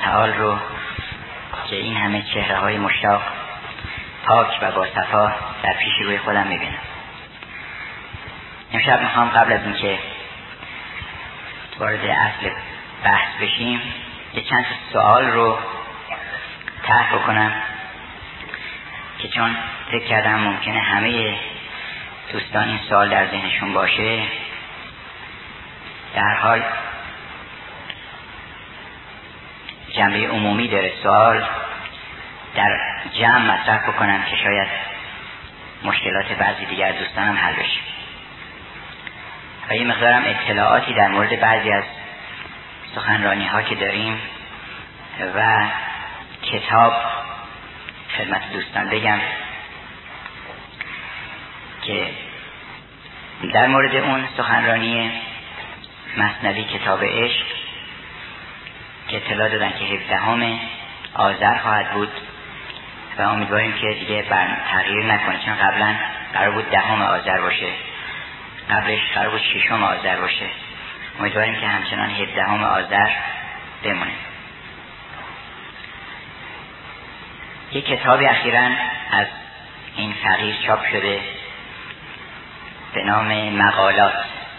تعال رو که این همه چهره های مشتاق پاک و با صفا در پیش روی خودم میبینم. امشب میخوام قبل از اینکه وارد اصل بحث بشیم یه چند سوال رو طرح بکنم که چون فکر کردم ممکنه همه دوستان این سوال در ذهنشون باشه، در حال جنبه عمومی داره سوال در جمع مطرح بکنم که شاید مشکلات بعضی دیگر دوستانم حل بشه و یه مقدارم اطلاعاتی در مورد بعضی از سخنرانی ها که داریم و کتاب خدمت دوستان بگم که در مورد اون سخنرانی مثنوی کتاب عشق که اطلاع دادن که 17 آذر خواهد بود و امیدواریم که دیگه تغییر نکنه، چون قبلا قرار بود 10 آذر باشه، قبلش قرار بود 6 آذر باشه. امیدواریم که همچنان 17 آذر بمونه. یک کتابی اخیراً از این فقیر چاپ شده به نام مقالات.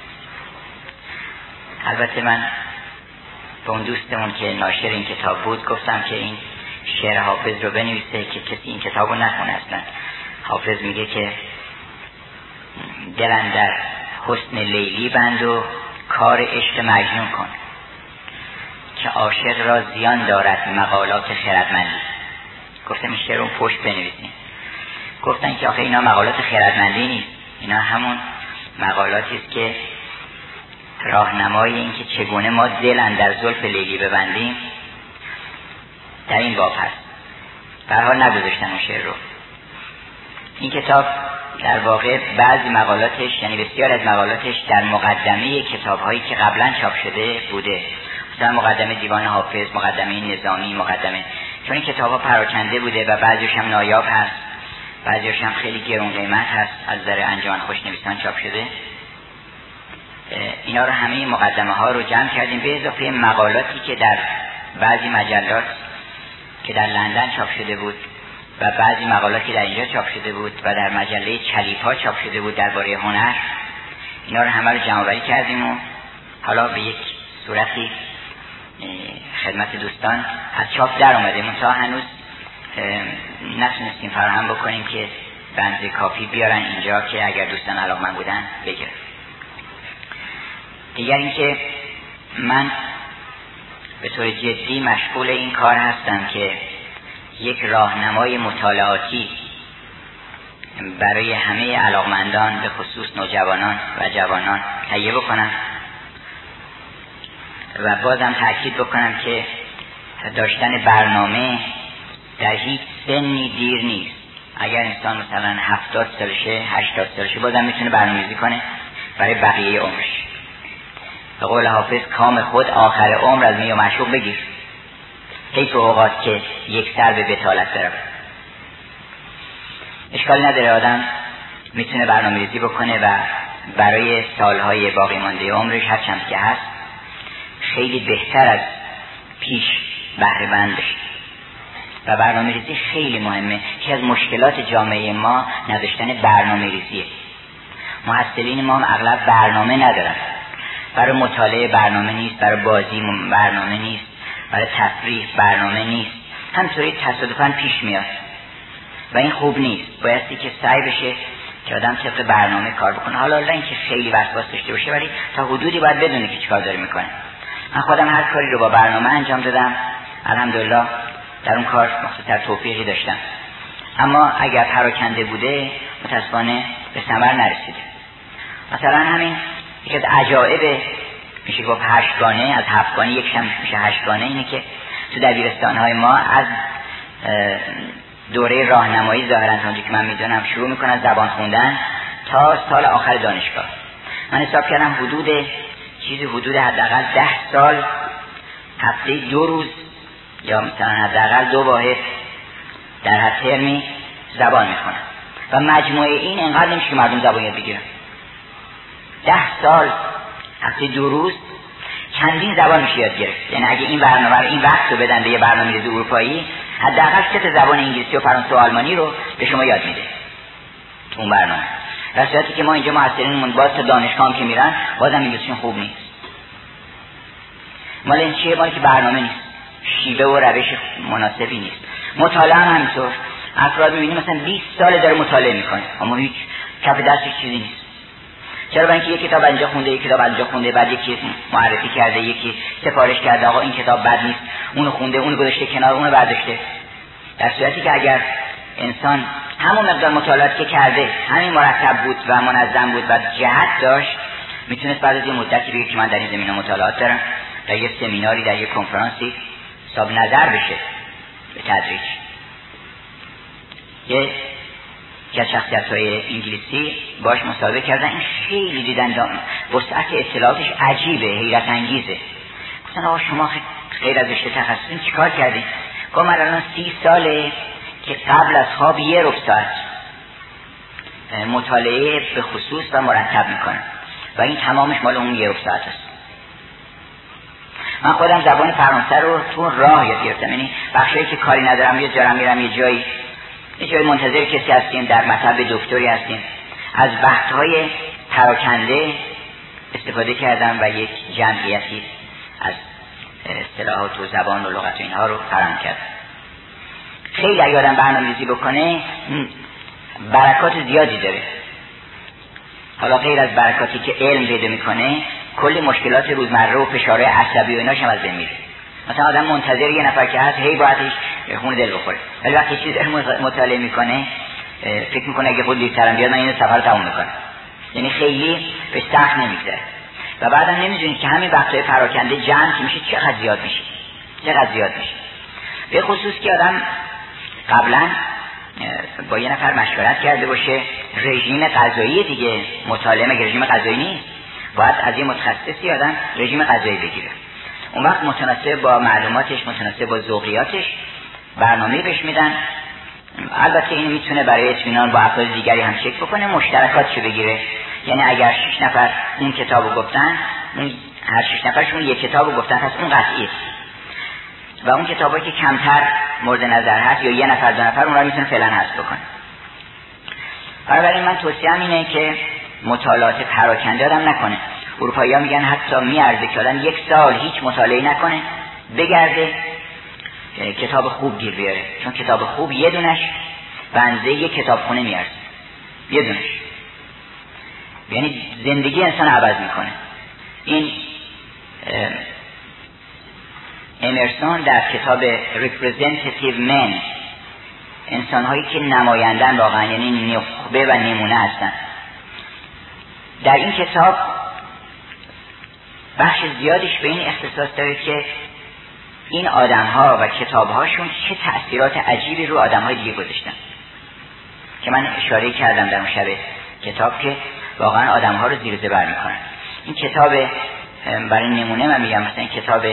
البته من به اون دوستمون که ناشر این کتاب بود گفتم که این شعر حافظ رو بنویسه که کسی این کتاب رو نخونه. اصلا حافظ میگه که دل اندر حسن لیلی بند و کار عشق مجنون کن که عاشق را زیان دارد مقالات خردمندی. گفتم این شعر رو پشت بنویسیم. گفتن که آخه اینا مقالات خردمندی نیست، اینا همون مقالاتی است که راهنمای این که چگونه ما دل اندر زلف لیلی ببندیم در این باب هست. به هر حال نگذاشتن اون شعر رو. این کتاب در واقع بعضی مقالاتش، یعنی بسیار از مقالاتش در مقدمه کتاب‌هایی که قبلا چاپ شده بوده، مثلا مقدمه دیوان حافظ، مقدمه نظامی، مقدمه، چون این کتاب‌ها پراکنده بوده و بعضیش هم نایاب هست، بعضیش هم خیلی گران قیمت هست، از نظر انجمن خوشنویسان چاپ شده. اینا رو همه مقدمه ها رو جمع کردیم به اضافه مقالاتی که در بعضی مجلات که در لندن چاپ شده بود و بعضی مقالاتی در اینجا چاپ شده بود و در مجله چلیپا چاپ شده بود درباره هنر. اینا رو همه رو جمع آوری کردیم و حالا به یک صورتی خدمت دوستان از چاپ در اومده. منتها هنوز نتونستیم فراهم بکنیم که بنز کافی بیارن اینجا که اگر دوستان علاقمند بودن بگیرن. دیگر اینکه من به طور جدی مشغول این کار هستم که یک راهنمای مطالعاتی برای همه علاقمندان به خصوص نوجوانان و جوانان تهیه بکنم و بازم تأکید بکنم که داشتن برنامه در هیچ سنی دیر نیست. اگر انسان مثلا 70 سالشه 80 سالشه بازم میتونه برنامه‌ریزی کنه برای بقیه عمرش. به قول حافظ کام خود آخر عمر از می و معشوق بگیر. حیف اوقات که یک سر به بطالت برود. اشکالی نداره، آدم میتونه برنامه‌ریزی بکنه و برای سالهای باقی مانده عمرش هر چند که هست خیلی بهتر از پیش بهره مند بشه. و برنامه‌ریزی خیلی مهمه که از مشکلات جامعه ما نداشتن برنامه‌ریزیه. محصلین ما هم اغلب برنامه ندارن. برای مطالعه برنامه نیست، برای بازی برنامه نیست، برای تفریح برنامه نیست. همینطوری تصادفاً پیش میاد و این خوب نیست. بایستی که سعی بشه که آدم طبق برنامه کار بکنه. حالا نه اینکه خیلی وسواس داشته باشه، ولی تا حدودی باید بدونه که چیکار داره میکنه. من خودم هر کاری رو با برنامه انجام دادم، الحمدلله در اون کار مختصر توفیقی داشتم. اما اگر پراکنده بوده متاسفانه به ثمر نرسیده. مثلا همین یکی از عجایب میشه گفت 8گانه از 7گانه یکش هم میشه 8گانه اینه که تو دبیرستان‌های ما از دوره راهنمایی ظاهراً تا اونجا که من میدونم شروع میکنن زبان خوندن تا سال آخر دانشگاه. من حساب کردم حدود حداقل 10 سال هفته 2 روز یا مثلا حداقل 2 واحد در هر ترمی زبان میخونن و مجموعه این انقدر نمیشه که مردم زبان یاد بگیرن. 10 سال هفته 2 روز چندین زبان میشه یاد گرفت. یعنی اگه این برنامه رو این وقت رو بدن به یه برنامه‌ریزی اروپایی، حداقل 3 زبان انگلیسی و فرانسه و آلمانی رو به شما یاد میده اون برنامه. در صورتی که ما اینجا محصلینمون باز تا دانشگاه هم که میرن بازم انگلیسیشون خوب نیست. مال این چیه؟ مال که برنامه نیست، شیوه و روش مناسبی نیست. مطالعه هم همینطور. افراد میبینیم مثلا 20 سال داره مطالعه میکنه اما هیچ کف دستش چیزی نیست. چرا؟ برای اینکه یک کتاب اینجا خونده، یک کتاب اینجا خونده، بعد یکی معرفی کرده، یکی سفارش کرده آقا این کتاب بد نیست، اونو خونده، اونو گذاشته کنار، اونو برداشته. در صورتی که اگر انسان همون مقدار مطالعات که کرده همین مرتب بود و منظم بود و جهت داشت، میتونست بعد از یه مدتی بگه که من در این زمینه مطالعات دارم، در یه سمیناری، در یه کنفرانسی حساب نظر بشه به تدریج. یه که شخصیت‌های انگلیسی باش مصاحبه کردن، این خیلی دیدن وسعت اطلاعاتش عجیبه، حیرت انگیزه. گفتن آقا شما غیر از رشته تخصصی چیکار کردید؟ گفتم من الان 30 ساله که قبل از خواب 1 ربع ساعت مطالعه به خصوص و مرتب میکنم و این تمامش مال اون 1 ربع ساعت است. من خودم زبان فرانسه رو تو راه یاد گرفتم، یعنی بخشایی که کاری ندارم یه جا میرم یه جای منتظر کسی هستیم، در مطب دکتری هستیم، از بحث‌های پراکنده استفاده کردم و یک جمعیتی از اصطلاحات و زبان و لغت و اینها رو فراهم کردم. خیلی اگه آدم برنامه‌ریزی بکنه برکات زیادی داره. حالا غیر از برکاتی که علم پیدا میکنه، کلی مشکلات روزمره و فشارهای عصبی و ایناش هم از بین میره. مثلا آدم منتظر یه نفر که هست هی باعثش خون دل بخوره، ولی وقتی چیزی مطالعه میکنه فکر میکنه اگه خود دیرترم بیاد من این سفر تموم میکنم، یعنی خیلی به سخت نمیگذره. و بعدم نمیدونید که همین وقتهای پراکنده جمع که میشه چقدر زیاد میشه. به خصوص که آدم قبلا با یه نفر مشورت کرده باشه رژیم غذایی دیگه، مطالعه مگه رژیم غذایی نیست؟ باید از یه متخصصی آدم رژیم غذایی بگیره، اون وقت متناسب با معلوماتش، متناسب با ذوقیاتش برنامه بهش میدن. البته این میتونه برای اطمینان با افراد دیگری هم چک بکنه، مشترکاتشو بگیره. یعنی اگر 6 نفر اون کتابو گفتن، اون هر 6 نفرشون یک کتابو گفتن، پس اون قطعیه. و اون کتابایی که کمتر مورد نظر هست یا یه نفر 2 نفر اون رو میتونه فعلا حذف بکنه. بنابراین من توصیه‌ام اینه که مطالعات پراکنده آدم نکنه. اروپایی‌ها میگن حتی میارزه که آدم 1 سال هیچ مطالعه نکنه، بگرده کتاب خوب گیر بیاره، چون کتاب خوب یه دونش بنزه یک کتابخونه میارزه، یه دونش، یعنی زندگی انسان عوض میکنه. این امرسون در کتاب Representative Men، انسان‌هایی که نمایندن واقعا، یعنی نخبه و نمونه هستن، در این کتاب بخش زیادش به این اختصاص داره که این آدم‌ها و کتاب‌هاشون چه تأثیرات عجیبی رو آدم‌های دیگه گذاشتن، که من اشاره کردم در اون شب کتاب که واقعا آدم‌ها رو زیر زبر می‌کنن. این کتاب برای نمونه من میگم، مثلا این کتاب،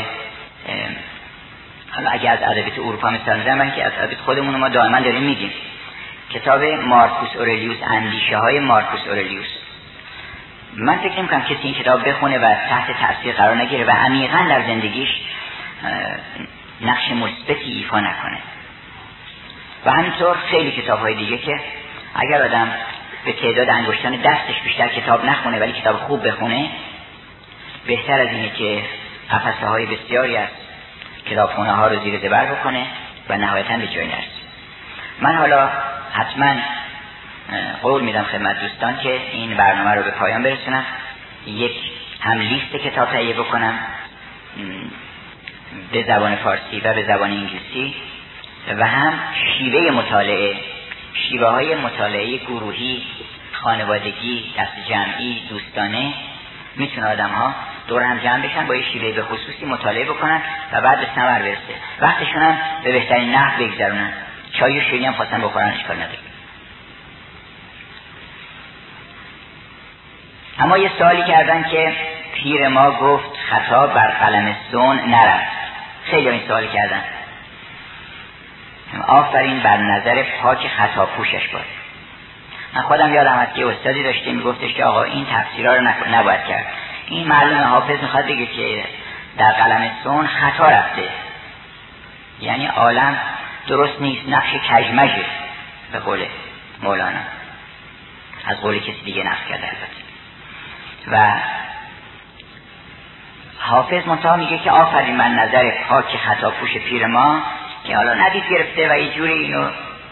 حالا اگه از ادبیات اروپا مثال میزنم، من که از ادبیات خودمون ما دائما داریم میگیم، کتاب مارکوس اورلیوس، اندیشه‌های مارکوس اورلیوس. من فکر نمی‌کنم کسی این کتاب بخونه و تحت تاثیر قرار نگیره و عمیقاً در زندگیش نقش مثبتی ایفا نکنه. و همینطور خیلی کتاب‌های دیگه که اگر آدم به تعداد انگشتان دستش بیشتر کتاب نخونه ولی کتاب خوب بخونه، بهتر از اینه که قفسه‌های بسیاری از کتابخونه‌ها رو زیر زبر بکنه و نهایتاً به جایی نرسه. من حالا حتما قول میدم خدمت دوستان که این برنامه رو به پایان برسونم، یک هم لیست کتاب تهیه بکنم به زبان فارسی و به زبان انگلیسی، و هم شیوه مطالعه، شیوه های مطالعه گروهی، خانوادگی، دست جمعی، دوستانه، میتونه آدم ها دور هم جمع بشن با یه شیوه به خصوصی مطالعه بکنن و بعد به ثمر برسه، وقتشون هم به بهترین نحو بگذرونن. چای و شیرینی هم خواستن بخورن، اشکال نداره. اما یه سوالی کردن که پیر ما گفت خطا بر قلم سون نرفت. خیلی این سوالی کردن. آفرین بر نظر پاک خطا پوشش باد. من خودم یادم هست که استادی داشتیم میگفتش که آقا این تفسیرها رو نباید کرد. این معلومه حافظ میخواد بگه که در قلم سون خطا رفته، یعنی عالم درست نیست، نقش کژمژه به قول مولانا، از قول کسی دیگه نقل کرده البته. و حافظ منتها میگه که آفرین من نظر پاک خطا پوش پیر ما که حالا ندید گرفته و یه جوری اینو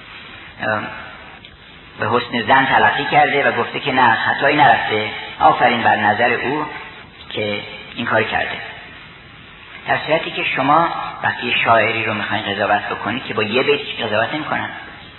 به حسن زن تلقی کرده و گفته که نه خطایی نرفته، آفرین بر نظر او که این کار کرده. در صورتی که شما وقتی شاعری رو میخواین قضاوت بکنید که با یه بیت قضاوت نمی‌کنن،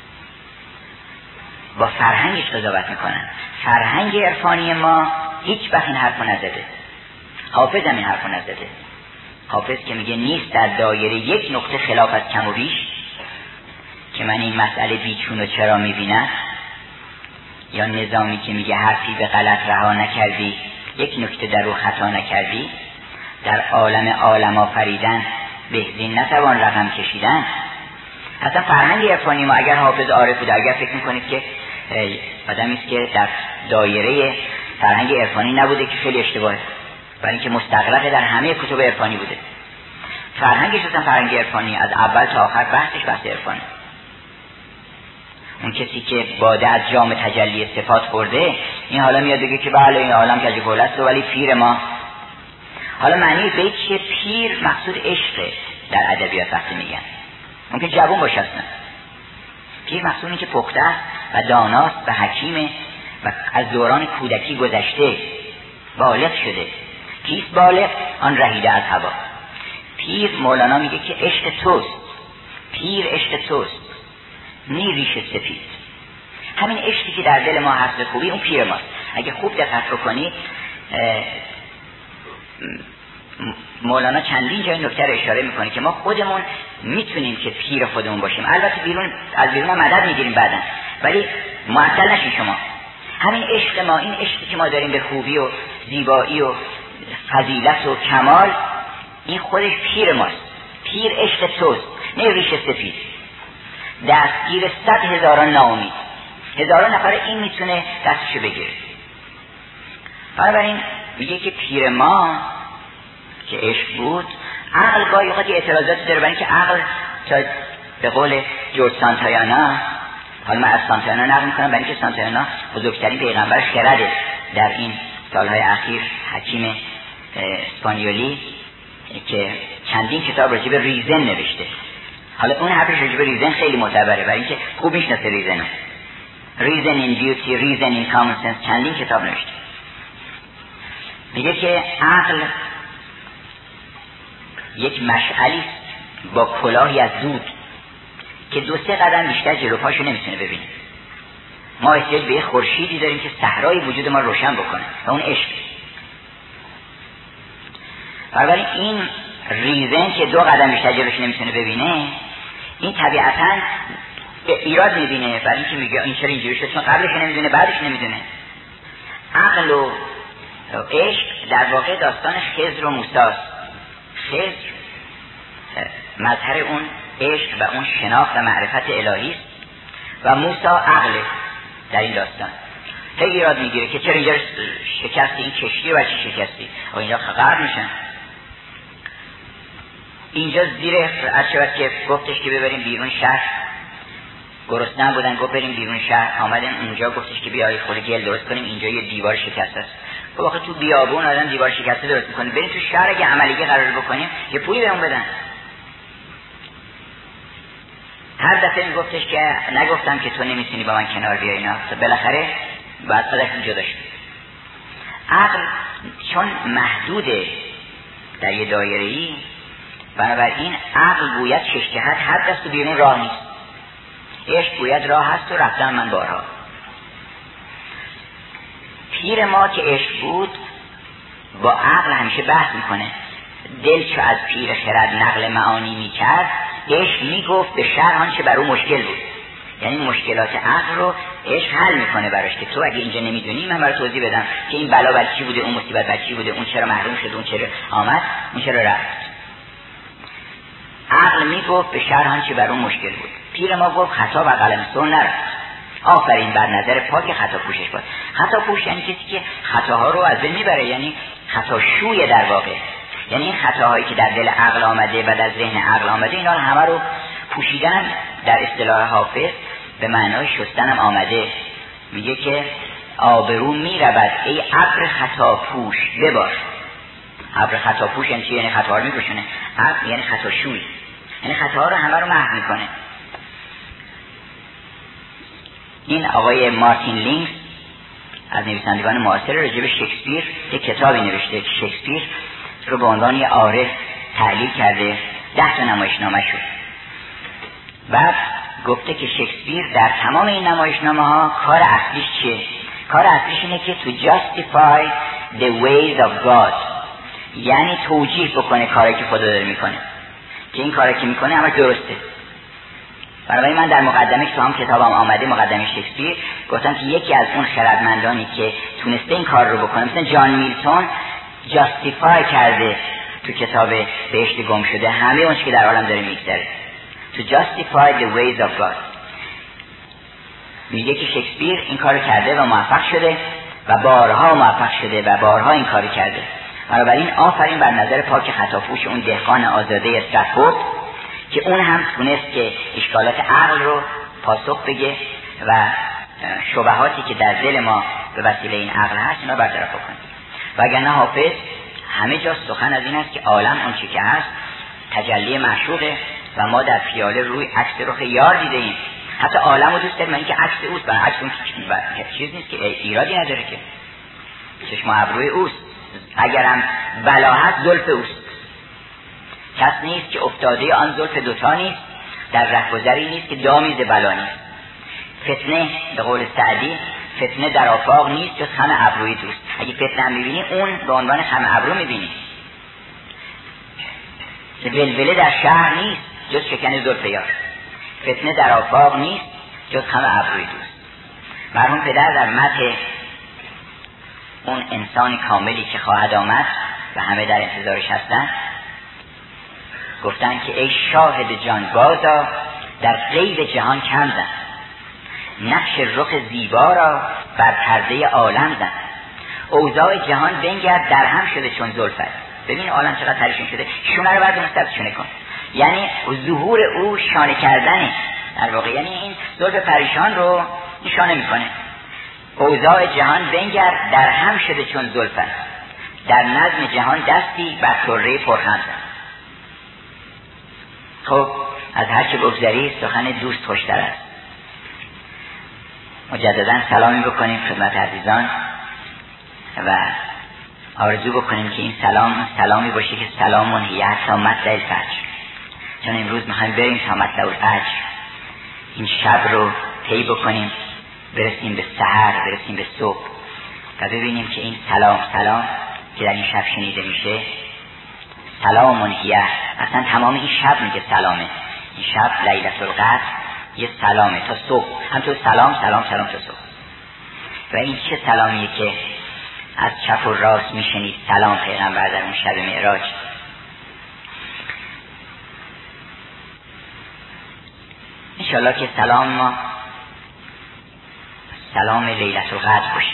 با فرهنگش قضاوت میکنن. فرهنگ عرفانی ما هیچ وقت این حرفو نزده، حافظ هم این حرفو نزده. حافظ که میگه نیست در دایره یک نقطه خلاف از کم و بیش، که من این مسئله بیچون و چرا میبینم، یا نظامی که میگه حرفی به غلط رها نکردی یک نکته در او خطا نکردی، در عالم آفریدن بهزین نتوان رقم کشیدن. اصلا فرهنگ عرفانی ما اگر حافظ عارف بوده، اگر فکر میکنید که آدمی است که در دایره فرهنگ عرفانی نبوده که خیلی اشتباهه، برای اینکه مستغرق در همه کتب عرفانی بوده. فرهنگش اصلا فرهنگ عرفانی از اول تا آخر بحثش بحث عرفانی. اون کسی که باده از جام تجلی صفات خورده، این حالا میاد بگه که بله این عالم کج و کول است ولی پیر ما. حالا معنی بیت چیه؟ پیر مقصود عشقه در ادبیات وقتی میگن، ممکن جوان باشه اصلا. پیر مقصود اینه که پخته است و داناست و حکیمه و از دوران کودکی گذشته، بالغ شده. کیست بالغ؟ آن رهیده از هوا. پیر مولانا میگه که عشق توست، پیر عشق توست، نی ریش سفید. همین عشقی که در دل ما هست به خوبی، اون پیر ماست. اگه خوب دقت بکنید مولانا چندین جای نکته رو اشاره میکنه که ما خودمون میتونیم که پیر خودمون باشیم. البته از بیرون هم مدد میگیریم بعداً، ولی معطل نشین شما. همین عشق ما، این عشقی که ما داریم به خوبی و زیبایی و فضیلت و کمال، این خودش پیر ماست. پیر عشق توست، نه ریش سفید. دستگیر 100,000 ناامید، هزاران نفر این میتونه دستشو بگیره. بنابراین میگه که پیر ما که عشق بود، عقل گاهی اوقات اعتراضات داره، برای اینکه عقل تا به قول جورج سانتایانا، حالا من از سانتایانا نقل میکنم برای اینکه سانتایانا بزرگترین پیغمبر خرده در این سالهای اخیر، حکیم اسپانیولی که چندین کتاب راجع به ریزن نوشته. حالا اون حرفش راجع به ریزن خیلی معتبره، برای اینکه خوب میشناسه ریزن. ریزن این بیوتی، ریزن این کامن سنس، چندین کتاب نوشته. میگه که عقل یک مشعلی با کلاهی از دود که 2-3 قدم بیشتر جلو پاشو نمیتونه ببینه. ما احتیاج به یه خورشیدی داریم که صحرای وجود ما روشن بکنه و اون عشق. بنابراین این ریزن که 2 قدم بیشتر جلوش نمیتونه ببینه، این طبیعتاً ایراد میبینه، برای اینکه میگه این چرا اینجوری شد، چون قبلش نمیدونه بعدش نمیدونه. عقل و عشق در واقع داستان خضر و موسی است. خضر مظهر اون عشق و اون شناخت و معرفت الهی است و موسی عقل در این داستان. خیلی ایراد میگیره که چرا اینجا شکستی، این کشتی و چی شکستی، و اینجا غرق میشن. اینجا زیر از شود که گفتش که ببریم بیرون شهر، گرسنه بودن، گفت بریم بیرون شهر، آمدن اونجا گفتش که بیایی خود گل درست کنیم، اینجا یه دیوار شکسته است. خب واقعا تو بیابون آدم دیوار شکسته درست میکنه، بریم تو شهر اگه عملیه قرار بکنیم یه پولی بهمون بدن. هر دفعه میگفتش که نگفتم که تو نمیتونی با من کنار بیای، اینا بالاخره بعد ازش جدا شد. عقل چون محدوده در یه دایره‌ای، بنابراین عقل گوید 6 جهت هر دست بیرون راه نیست. عشق گوید راه هست و رفتم من بارها. پیر ما که عشق بود با عقل همیشه بحث میکنه. دل چو از پیر خرد نقل معانی میکرد، عشق میگفت به شرح آنچه بر او مشکل بود. یعنی مشکلات عقل رو عشق حل میکنه براش که تو اگه اینجا نمیدونی من برای توضیح بدم که این بلا بر چی بوده، اون مصیبت بر چی بوده، اون چرا محروم شد، اون چرا آمد، اون چرا رفت. عقل میگفت به شرح آنچه بر اون مشکل بود. پیر ما گفت خطا و قلم سون نرفت، آفرین بر نظر پاک خطا پوشش باد. خطا پوش یعنی کسی که خطاها رو از بین میبره، یعنی خطا شوی در واقع، یعنی این خطاهایی که در دل عقل آمده و در ذهن عقل آمده، اینا همه رو پوشیدن. در اصطلاح حافظ به معنای شستنم آمده. میگه که آبرو میرود ای ابر خطا پوش ببار. ابر خطا پوش یعنی چی؟ یعنی خطا رو میپوشونه. ابر یعنی خطاشوی، یعنی خطاها رو همه رو محو میکنه. این آقای مارتین لینکس از نویسندگان معاصر راجع به شکسپیر یک کتابی نوشته که شکسپیر رو به عنوان یه عارف تحلیل کرده، 10 تا نمایشنامه شد. بعد گفته که شکسپیر در تمام این نمایشنامه ها کار اصلیش چیه؟ کار اصلیش اینه که to justify the ways of God، یعنی توجیه بکنه کاری که خدا داره میکنه، که این کاری که میکنه همه درسته. برای من در مقدمه که تو هم کتابم آمده، مقدمه شکسپیر، گفتم که یکی از اون خردمندانی که تونسته این کار رو بکنه مثلا جان میلتون جاستیفای کرده تو کتاب بهشت گم شده همه اون که در عالم داره میگذره. to justify the ways of God. میگه که شکسپیر این کار کرده و موفق شده و بارها موفق شده و بارها این کار کرده. بنابراین آفرین بر نظر پاک خطاپوش اون دهقان آزاده استراتفورد که اون هم تونست که اشکالات عقل رو پاسخ بگه و شبهاتی که در دل ما به وسیله این عقل هست اینا برطرف بکنه. وگرنه حافظ همه جا سخن از این است که عالم اون چی که هست تجلی معشوقه و ما در پیاله روی عکس رخ یار دیده ایم. حتی عالم رو دوست داریم، این که عکس اوست، برای عکس اون چیز نیست که ایرادی نداره، که چشم ابروی اوست، اگرم بلا هست زلف اوست. کس نیست که افتاده آن زلف دوتا نیست، در رهگذری نیست که دامی ز بلا نیست. فتنه به قول سعدی فتنه در آفاق نیست جز خم ابروی دوست. اگه فتنه هم میبینی اون به عنوان خم ابرو میبینی. ولوله در شهر نیست جز شکن زلف یار. فتنه در آفاق نیست جز خم ابروی دوست. مرحوم پدر در متن اون انسان کاملی که خواهد آمد و همه در انتظارش هستن گفتن که ای شاهد جان بازا در غیب جهان کم زن، نقش رخ زیبا را بر پرده عالم زن، اوضاع جهان بنگر در هم شده چون زلفت. ببین عالم چقدر پریشان شده، شونه رو بعد مستقل شونه کن. یعنی ظهور او شانه کردنه در واقع، یعنی این زلف پریشان رو نشانه میکنه. اوضاع جهان بنگر در هم شده چون زلفت، در نظم جهان دستی بر طره پرخم زن. خب از هر چه بگذری سخن دوست خوشتر است. مجددا سلامی بکنیم خدمت عزیزان و آرزو بکنیم که این سلام سلامی باشه که سلامون هی حتی مطلع الفجر، چون امروز میخوایم بریم تا مطلع الفجر این شب رو طی بکنیم، برسیم به سحر، برسیم به صبح و ببینیم که این سلام که در این شب شنیده میشه سلامون هی، اصلا تمام این شب میگه سلامه. این شب لیلة القدر یه سلامه تا صبح، هم تو سلام تا صبح. و این چه سلامیه که از چپ و راست میشنید سلام پیغمبر در اون شب معراج. انشاءالله که سلام ما سلام لیلة القدر باشه.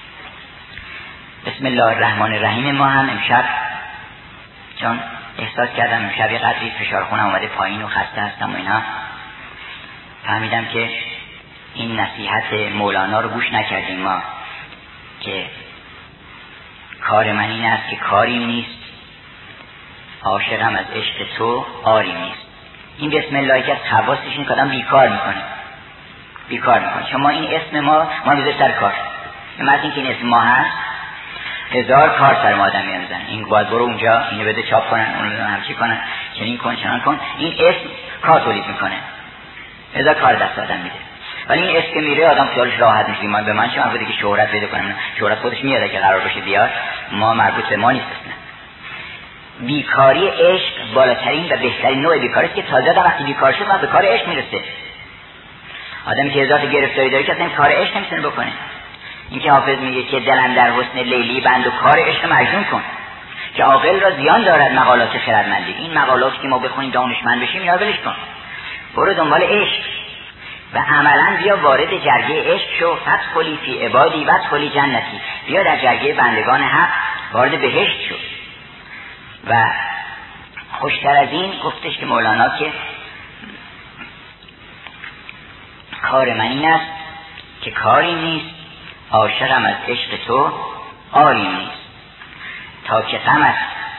بسم الله الرحمن الرحیم. ما هم امشب چون احساس کردم امشب یه قدری فشار خونم اومده پایین و خسته هستم و اینا، فهمیدم که این نصیحت مولانا رو گوش نکردیم ما که کار من این است که کاریم نیست، عاشقم از عشق تو آریم نیست. این بسم الله که از خواستش این کدام بیکار میکنه. چون ما این اسم ما میذاره سر کار. مثل این که این اسم ما هست 1000 کار سر ما آدم میانزن. این باید برو اونجا اینو بده چاپ کنن، اون رو همچی کنن، چنین کن چنان کن. این اسم کار تولید میکنه، 1000 کار دست آدم میده. ولی این اسم که میره آدم خیالش راحت میشه. من به من چه مربوطه که شهرت بده کنم؟ شهرت خودش میاد که قرار باشه بیاد، ما مربوط به ما نیست اصلا. بیکاری عشق بالاترین و بهترین نوع بیکاری است که تازه آدم وقتی بیکار شد به کار عشق میرسه. آدمی که ذات گرفتاری داره که اصلا کار عشق نمیتونه بکنه. این که حافظ میگه که دلم در حسن لیلی بند و کار عشق مجنون کن، که عاقل را زیان دارد مقالات خردمندی. این مقالاتی که ما بخونیم دانشمند بشیم اینا ولش کن، برو دنبال عشق و عملا بیا وارد جرگه عشق شو. فدخلی فی عبادی وادخلی جنتی، بیا در جرگه بندگان حق وارد بهشت شو. و خوشتر از این گفتش که مولانا که کار من این است که کاری نیست، عاشقم از عشق تو آری نیست، تا که غم است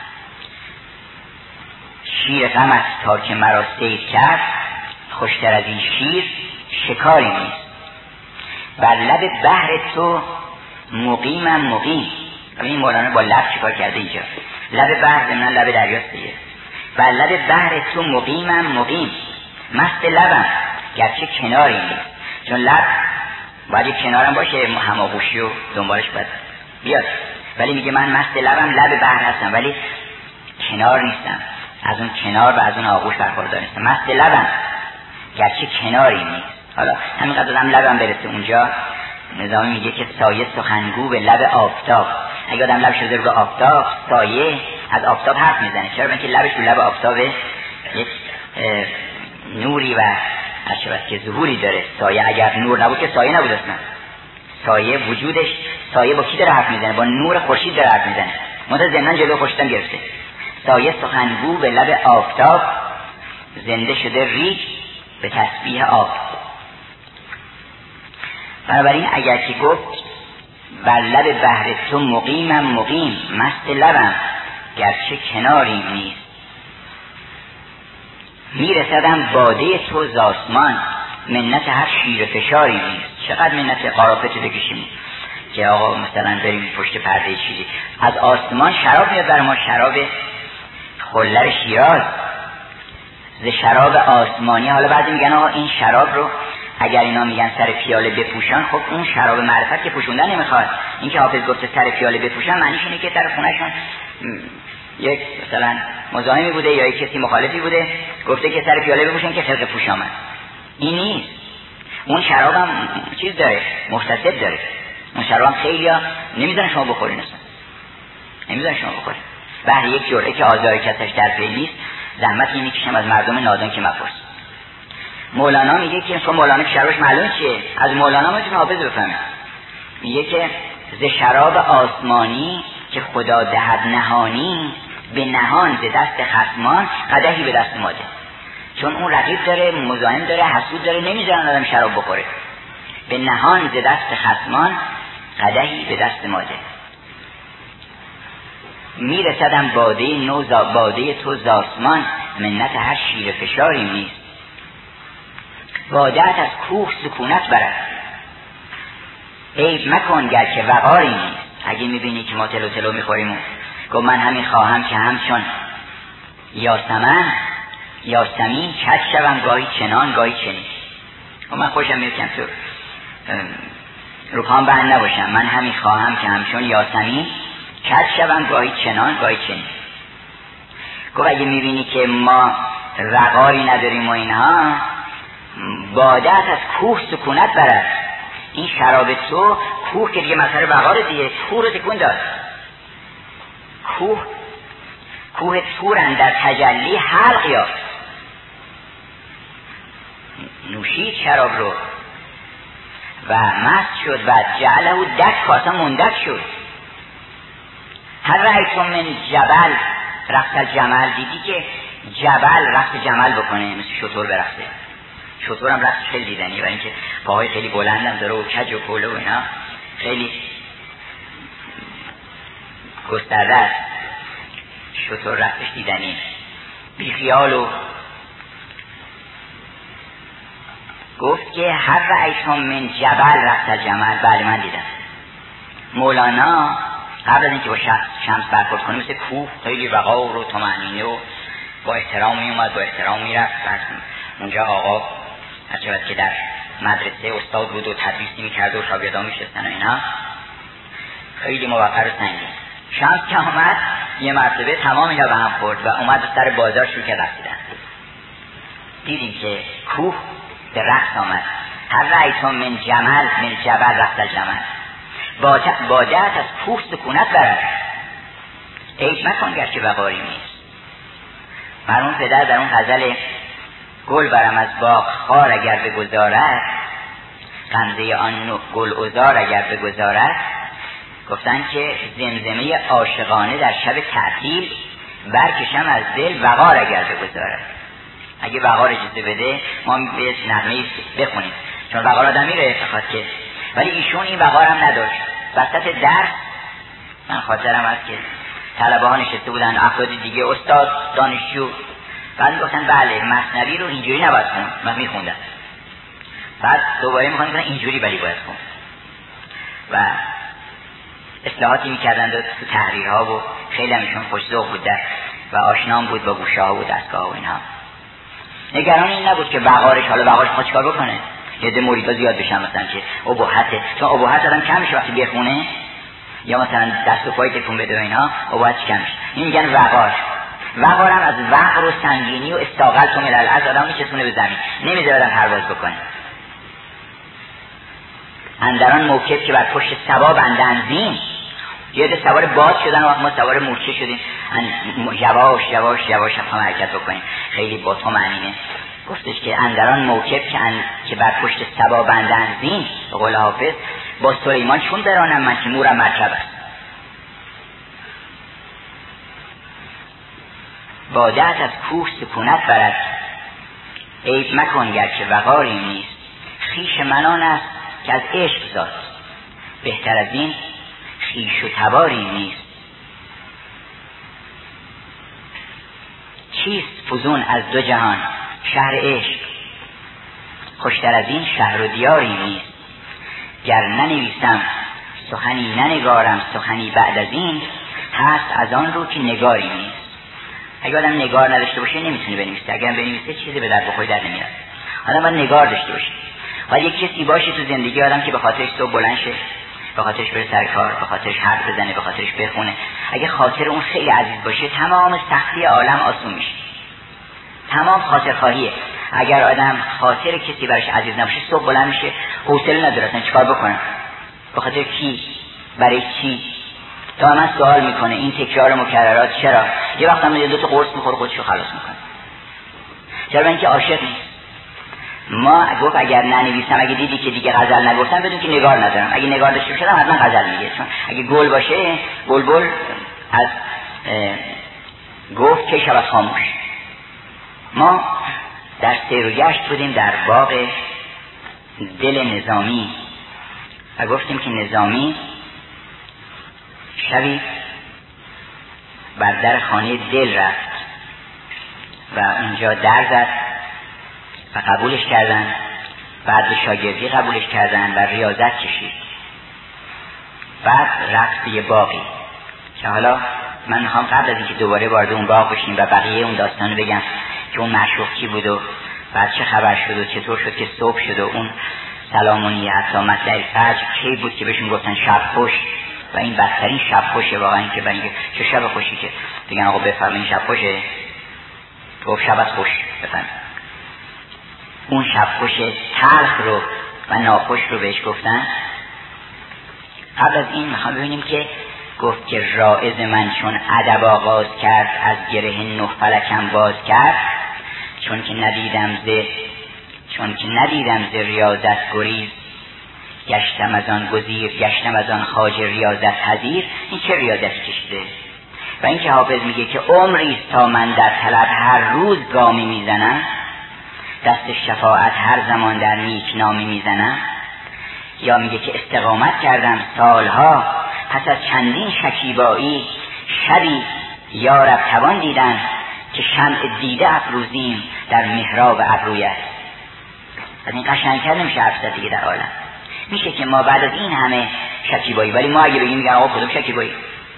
شیر غم است تا که مرا صید کرد، خوشتر از این شیر شکاری نیست. بر لب بحر تو مقیمم مقیم. این مولانا با لب چیکار کرده اینجا؟ لب بحر من لب دریاست دیگه. بر لب بحر تو مقیمم مقیم، مست لبم گرچه کناری نیست. چون لب باید یک کنارم باشه، هماغوشی و دنبالش باید بیاد، ولی میگه من مست لبم لب بحر هستم ولی کنار نیستم، از اون کنار و از اون آغوش برخوردار نیستم. مست لبم گرچه کناری نیست. حالا همینقدر دادم لبم برسه اونجا. نظامی میگه که سایه سخنگو به لب آفتاب. اگه آدم لب شده رو آفتاب، سایه از آفتاب حرف میزنه. چرا؟ اینکه لبش رو لب آفتابه، یک نوری و عشبت که ظهوری داره. سایه اگر نور نبود که سایه نبود اصلا. سایه وجودش، سایه با کی داره حرف میزنه؟ با نور خورشید داره حرف میزنه. منتها ضمن جلو خورشیدم گرفته. سایه سخنگو به لب آفتاب، زنده شده ریگ به تسبیح آب. بنابراین اگر که گفت بر لب بحر تو مقیمم مقیم، مست لبم گرچه کناری نیست، میرسدم باده تو ز آسمان، منت هر شیر فشاری نیست. چقدر منت قرافتو بکشیم که آقا مثلا بریم پشت پرده چیزی از آسمان شراب میاد بر ما، شراب خلر شیراز ز شراب آسمانی. حالا بعضی میگن آقا این شراب رو اگر اینا میگن سر پیاله بپوشن، خب اون شراب معرفت که پوشوندن نمیخواد. این که حافظ گفته سر پیاله بپوشن معنیش اینه که در خونهشون یک مثلا مزاحمی بوده یا یک کسی مخالفی بوده گفته که سر پیاله بپوشن که خرقه پوش آمد. این نیست. اون شراب هم چیز داره، مختصر داره. اون شراب هم خیلی ها نمیذارن شما بخورین اصلا، نمیذارن شما بخورین. بهر یک جرعه که آزار کسش در پی نیست، زحمت این میکشم از مردم نادان که مپرس. مولانا میگه که چون مولانا که شرابش معلومه چیه، از مولانا میتونه حافظ بفهمه. میگه که ز شراب آسمانی که خدا دهد نهانی، به نهان ز دست خصمان قدحی به دست ماده. چون اون رقیب داره، مزاحم داره، حسود داره، نمیذارن آدم شراب بخوره. به نهان ز دست خصمان قدحی به دست ماده. میرسدم باده نو باده تو ز آسمان، منت هر شیر فشاری نیست. باده‌ات از کوه سکونت برد، عیب مکن گرچه وقاری نیست. اگه میبینی که ما تلو تلو میخوریم گفت من همین خواهم که همچون یاسمن یاسمین کج شوم، گاهی چنان گاهی چنین. و من خوشم میاد که تو رو پام بند نباشم. من همین خواهم که همچون یاسمین کج شوم، گاهی چنان گاهی چنین. گفت اگه میبینی که ما وقاری نداریم و اینها، باده‌ات از کوه سکونت برد. این شراب تو کوه که دیگه مثلا وقار دیگه، کوه رو تکون داد. کوه تورن در تجلی حلق یافت. نوشید شراب رو و مست شد و جعله و دک کاسا مندک شد. هر رأیتم من جبل رقص الجمل، دیدی که جبل رقص جمل بکنه مثل شطور برقصه. شطور هم رقص خیلی دیدنی و اینکه پاهای خیلی بلندم داره و کج و کوله و اینا خیلی گسترده است. شطور رقصش دیدنی بی خیال. و گفت که هر رأیتم من جبل رقص الجمل. بله من دیدم. مولانا قبل از اینکه با شمس برخورد کنه مثل کوه خیلی وقار و طمأنینه و با احترام می اومد، با احترام میرفت. اونجا آقا هرچند که در مدرسه استاد بود و تدریسی میکرد و شاگردان میشستن و اینا، خیلی موقر و سنگین. شمس که آمد یه مرتبه تمام اینا به هم خورد و اومد سر بازار شروع کرد رقصیدن. دیدیم که کوه به رقص آمد. هر رأیتم من جمل من جبل رقص الجمل. باده‌ات از کوه سکونت برد، عیب مکن گرچه وقاری نیست. مرحوم پدر در اون غزل گل برم از باغ خار اگر بگذارد، غمزه آن گل عذار اگر بگذارد، گفتن که زمزمه عاشقانه در شب تعطیل برکشم از دل وقار اگر بگذارد. اگه وقار اجازه بده ما به نغمه بخونیم، چون وقار آدم میره بخواد که، ولی ایشون این وقار هم نداشت. وسط درس من خاطرم هست که طلبه ها نشسته بودن، افراد دیگه، استاد، دانشجو، بعد گفتن بله مثنوی رو اینجوری نباید خوند. من میخوندم، بعد دوباره میخوندن اینجوری ولی باید خوند و اصلاحاتی میکردن تو تحریرها و خیلی همیشون خوش‌ذوق بود و آشنام بود با گوشه ها و دستگاه ها و اینها. نگران این نبود که وقارش، حالا وقارش خواهد چکار بکنه، یه ده مریدا زیاد بشن مثلا که اباحته، چون اباحت آدم کم میشه وقتی بخونه یا مثلا دست و پای تکون بده و اینها، اباحت کم میشه. این میگن وقار. وقار هم از وقر و سنگینی و استاقل تو ملل از آدم میچسونه به زمین، نمیذاره آدم پرواز بکنه. اندران موکب که بر پشت سبا بندن زین، یه ده سوار باد شدن و ما سوار مورچه شدیم، یواش یواش یواش هم حرکت بکنیم. خیلی با تو معنینه. گفتش که اندران موکب که بر پشت سبا بندن زین، به قول حافظ، با سلیمان چون برانم من که مورم مرکب است. بادت از کوه سکونت برد، عیب مکن گرچه وقاری نیست. خویش من آن است که از عشق زاد، بهتر از این خویش و تباری نیست. چیست فزون از دو جهان شهر عشق، خوشتر از این شهر و دیاری نیست. گر ننویسم سخنی ننگارم سخنی بعد از این، هست از آن رو که نگاری نیست. اگه آدم نگار نداشته باشه نمیتونه بنویسه، اگر بنویسه چیزی به در بخوری در نمیاد. آدم باید نگار داشته باشه. باید یک کسی باشه تو زندگی آدم که به خاطرش صبح بلند شه، به خاطرش بره سر کار، به خاطرش حرف بزنه، به خاطرش بخونه. اگه خاطر اون خیلی عزیز باشه تمام سختی عالم آسون میشه. تمام خاطر خواهیه. اگر آدم خاطر کسی براش عزیز نباشه صبح بلند میشه حوصله نداره اصلا چیکار بکنه، به خاطر کی، برای چی، تا من سوال میکنه. این تکرار مکررات چرا؟ یه وقت هم دو تا قرص میخوره خودشو خلاص میکنه. چرا؟ اینکه عاشق نیست. ما گفت اگر ننویسم، اگه دیدی که دیگه غزل نگفتم بدون که نگار ندارم. اگه نگار داشته باشم حتما غزل میگه، چون اگه گل باشه بلبل از گفت که شود خاموش. ما در سیر و گشت بودیم در باغ دل نظامی و گفتیم که نظامی شبی بر در خانه دل رفت و اونجا در زد و قبولش کردن، بعد به شاگردی قبولش کردن و ریاضت کشید. بعد رفت به یه باقی که حالا من میخوام قبل از اینکه دوباره وارد اون باغ بشیم و بقیه اون داستانو بگم که اون معشوق کی بود و بعد چه خبر شد و چطور شد که صبح شد و اون سلامونی حتی مطلع فجر کی بود که بهشون گفتن شب خوش و این بدترین شب خوشه واقعا. این که برای اینکه چه شب خوشی که بگن آقا بفرمایید شب خوشه، گفت شب خوش بفرمایید. اون شب خوش تلخ رو و ناخوش رو بهش گفتن. قبل از این میخوام ببینیم که گفت که رائز من چون ادب آغاز کرد، از گره نه فلکم باز کرد. چون که ندیدم ز ریاضت گریز، گشتم از آن گزیر، گشتم از آن خواجه ریاضت حذیر. این چه ریاضتی کشیده؟ و این که حافظ میگه که عمریست تا من در طلب هر روز گامی میزنم، دست شفاعت هر زمان در نیک نامی میزنم. یا میگه که استقامت کردم سالها، پس از چندین شکیبایی، شبی یارب توان دیدن که شمع دیده افروزیم در محراب ابرویت. از این قشنگتر نمیشه حرف زد دیگه در عالم. میشه که ما بعد از این همه شکیبایی، ولی ما اگه بگیم میگن آقا کدوم شکیبایی؟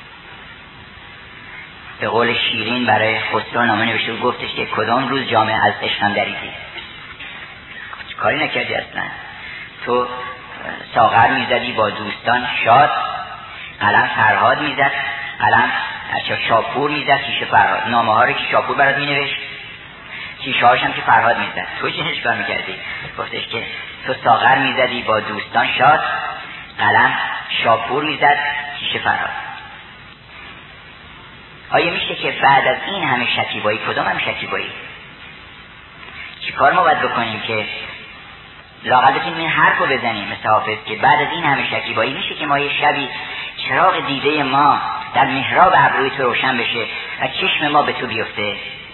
به قول شیرین برای خسرو نامه نوشته و گفتش که کدام روز جامعه از عشقم دریدی؟ کاری نکردی اصلا. تو ساغر میزدی با دوستان شاد، قلم فرهاد میزد، قلم شاپور میزد، شیشه فرهاد، نامه ها رو که شاپور برات مینوشت، شیشه هاش هم که فرهاد میزد. تو چه کار میکردی؟ گفتش که تو ساغر میزدی با دوستان شاد، قلم شاپور میزد، شیشه فرهاد. آیا میشه که بعد از این همه شکیبایی، کدام هم شکیبایی، چی کار ما باید بکنیم که لااقل بتونیم این حرف رو بزنیم مثل حافظ که بعد از این همه شکیبایی میشه که ما یه شبی چراغ دیده ما در محراب ابروی تو روشن بشه و چشم ما به تو بیفته.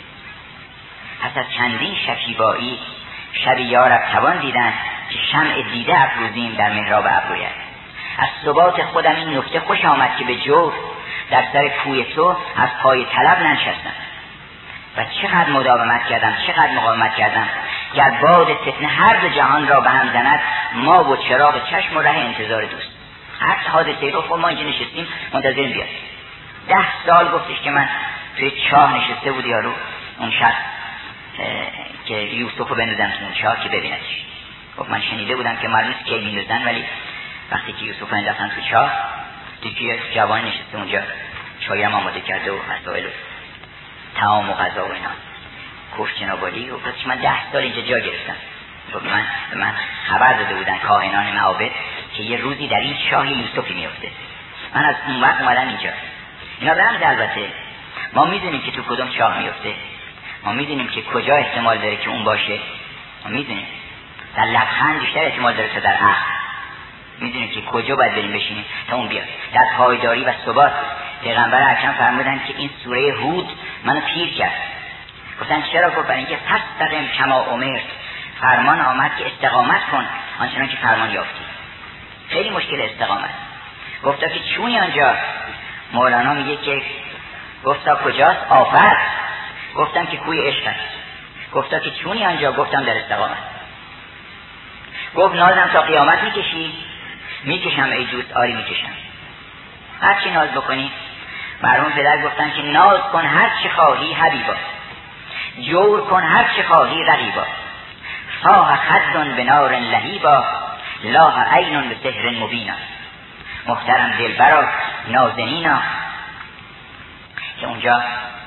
پس از چندین شکیبایی شب یارب توان دیدن که شمع دیده افروزیم در محراب ابرویت. از ثبات خودم این نکته خوش آمد که به جور در سر کوی تو از پای طلب ننشستم و چقدر مداومت کردم، چقدر مقاومت کردم. گر باد فتنه هر دو جهان را به هم زند، ما و چراغ چشم و ره انتظار دوست. هر حادثه رو خب ما اینجا نشستیم منتظر بیاد. 10 سال گفتش که من توی چاه نشسته بود یارو اون شخص که یوسف رو بندازن تو اون چاه که ببینتش. گفت من شنیده بودم که معلوم نیست کی میندازن، ولی وقتی که یوسف رو انداختن تو چاه دیگه جوان نشسته اونجا چای هم آماده کرده و مسائل تمام و غذا و اینا. گفت جناب عالی، گفت من 10 سال اینجا جا گرفتم. گفت من خبر داده بودن کاهنان معابد که یه روزی در این چاه یوسفی میفته. من از اون وقت اومدم اینجا. اینا رمز البته. ما میدونیم که تو کدوم چاه میفته، ما میدونیم که کجا احتمال داره که اون باشه، ما میدونیم در لبخند بیشتر احتمال داره تا در عقل. میدونیم که کجا باید بریم بشینیم تا اون بیاد. در پایداری و ثبات پیغمبر اکرم فرمودن که این سوره هود منو پیر کرد. گفتن چرا؟ گفت برای اینکه فاستقم کما امرت، فرمان آمد که استقامت کن آنچنان که فرمان یافتی. خیلی مشکل استقامت. گفتا که چونی آنجا؟ مولانا میگه که گفتا کجاست؟ آفت. گفتم که کوی عشق است. گفتا که چونی آنجا؟ گفتم در استقامت. گفت نازم تا قیامت میکشی؟ میکشم ای دوست، آری میکشم. هر چی ناز بکنی. مرحوم پدر گفتن که ناز کن هر چی خواهی حبیبا، جور کن هر چی خواهی رقیبا، فاه خد بنار لهیبا، لاه عین به سحر مبینا. محترم دلبرا نازنینا، که اونجا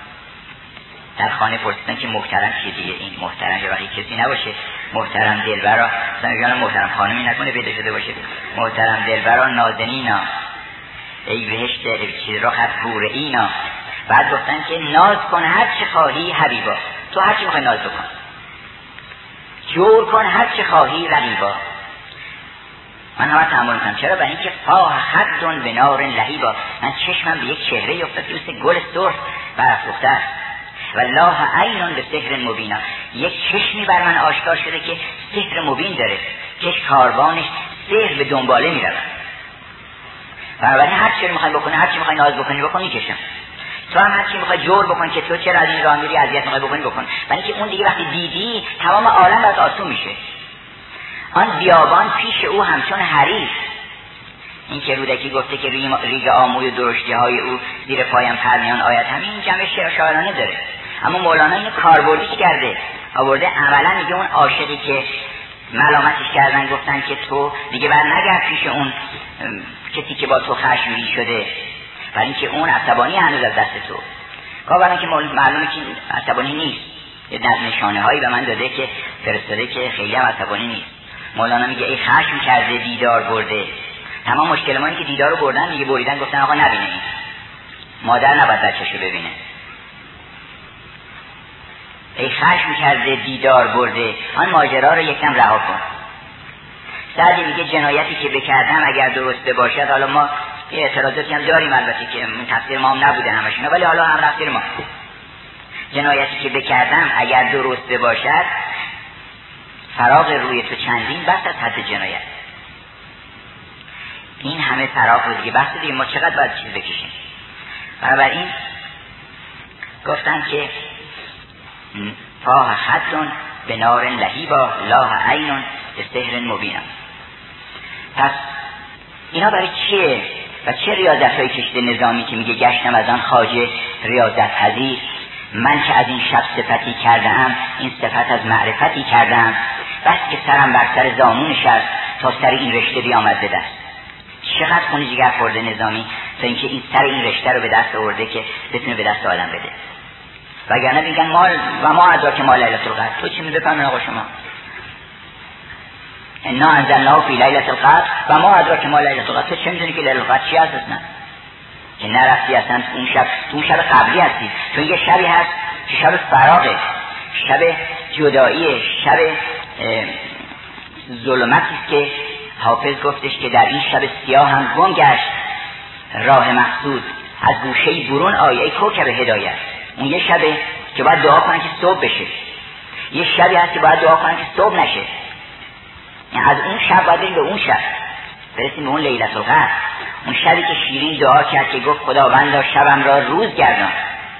در خانه پرسیدن که محترم چیه دیگه، این محترم یا وقتی کسی نباشه. محترم دلبرا، مثلا میگن محترم خانمی نکنه پیدا شده باشه. محترم دلبرا نازنینا، ای بهشت چیز را خط حور اینا. بعد گفتن که ناز کن هر چه خواهی حبیبا، تو هر چی میخوای ناز بکن. جور کن هر چه خواهی رقیبا. من همه تحمل میکنم. چرا؟ برای اینکه فاه خد بنار لهیبا، من چشمم به یک چهره افتاد که مثل گل سرخ برافروخته است. والله عین به سحر مبینا، یک چشمی بر من آشکار شده که سحر مبین داره، که کاروانش سحر به دنباله میره. بنابراین هر چی میخوای بکنی، هر چی میخوای ناز بکنی بکن، میکشم. تو هم هر چی میخوای جور بکن که تو چرا از این راه میری، اذیت میخوای بکنی بکن. برای اینکه اون دیگه وقتی دیدی تمام عالم برات آسون میشه. آن بیابان پیش او همچون حریف. این که رودکی گفته که ریگ آموی و درشتی های او زیر پایم پرمیان آید، همین جنبه شاعرانه داره. اما مولانا اینو کاربردیش کرده، آورده عملا میگه اون عاشقی که ملامتش کردن گفتن که تو دیگه بر نگرد پیش اون کسی که با تو خشمگین شده، برای اینکه اون عصبانی هنوز از دست تو. کاوردن که معلومه که عصبانی نیست. یه نشانه هایی به من داده که فرستاده که خیلی هم عصبانی نیست. مولانا میگه ای خشم کرده دیدار برده. تمام مشکل ما اینه که دیدار رو بردن دیگه، بریدن گفتن آقا نبینه این. مادر نباید بچه‌شو ببینه. ای خشم کرده دیدار برده، آن ماجرا رو یکم رها کن. سعدی میگه جنایتی که بکردم اگر درسته باشد، حالا ما یه اعتراضاتی هم داریم البته که تقصیر ما هم نبوده همشون، ولی حالا هم تقصیر ما. جنایتی که بکردم اگر درسته باشد، فراغ روی تو چندین بس از حد جنایت. این همه فراغ رو دیگه بس دیگه، ما چقدر باید چیز بکشیم. بنابراین گفتن که فاه خد بنار لهیبا، لاه عین به سحر مبینا. پس اینا برای چیه و چه ریاضت های کشته نظامی که میگه گشتم از آن خواجه ریاضت پذیر، من که از این شب صفتی کردم این صفت از معرفتی کردم، بس که سرم بر سر زانونش است تا سر این رشته بیامد به دست. چقدر خون جگر خورده نظامی تا اینکه این سر این رشته رو به دست آورده که بتونه به دست آدم بده. وگرنه میگن ما ادراک ما لیلة القدر. تو چی می‌فهمی آقا شما؟ انا انزلناه فی لیلة القدر و ما ادراک ما لیلة القدر. تو چه می‌دونی که لیلة القدر چی هست اصلا؟ که نرفتی اصلا اون شب، تو شب قبلی هستی. تو یه شبی هست که شب فراغه، شب جدایی، شب ظلمتی است که حافظ گفتش که در این شب سیاه هم گم گشت راه مقصود از گوشه برون آیه کوکب هدایت. اون یه شبه که باید دعا کنن که صبح بشه، یه شبی هست که باید دعا کنن که صبح نشه. یعنی از اون شب باید بریم به اون شب، برسیم به اون لیلة القدر، اون شبی که شیرین دعا کرد که گفت خداوندا شبم را روز گردان،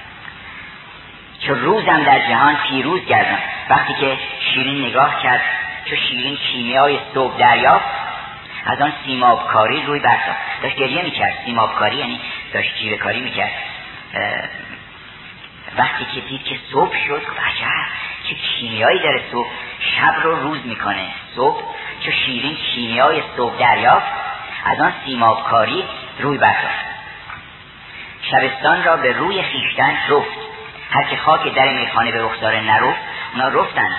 چون روزم در جهان پیروز گردان. وقتی که شیرین نگاه کرد، چون شیرین کیمیای صبح دریافت، از آن سیمابکاری روی برتافت. داشت گریه میکرد. سیمابکاری یعنی داشت جیره کاری میکرد. وقتی که دید که صبح شد، عجب چه کیمیایی داره صبح، شب رو روز میکنه. صبح چون شیرین کیمیای صبح دریافت، از آن سیمابکاری روی برتافت. شبستان را به روی خیشتن رفت. هر که خاک در میخانه به رخساره نرفت، اونا رفتن.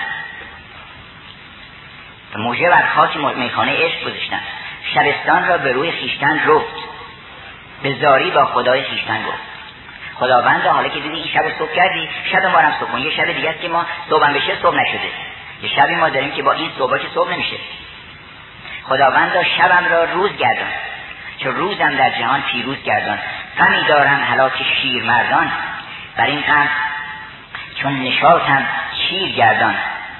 موجه بر خاک میخانه عشق گذاشتن. شبستان را به روی خیشتن رفت، به زاری با خدای خیشتن گفت خداوند حالا که دیدی این شب صبح کردی، شب ما هم صبح کن. یه شب دیگه است که ما صبحم بشه صبح نشده، یه شبی ما داریم که با این صبح که صبح نمیشه. خداوند شبم را روز گردان، چون روزم در جهان پیروز گردان. غمی دارم هلاک شیر مردان، بر این غم چون نشاطم شیر گردان.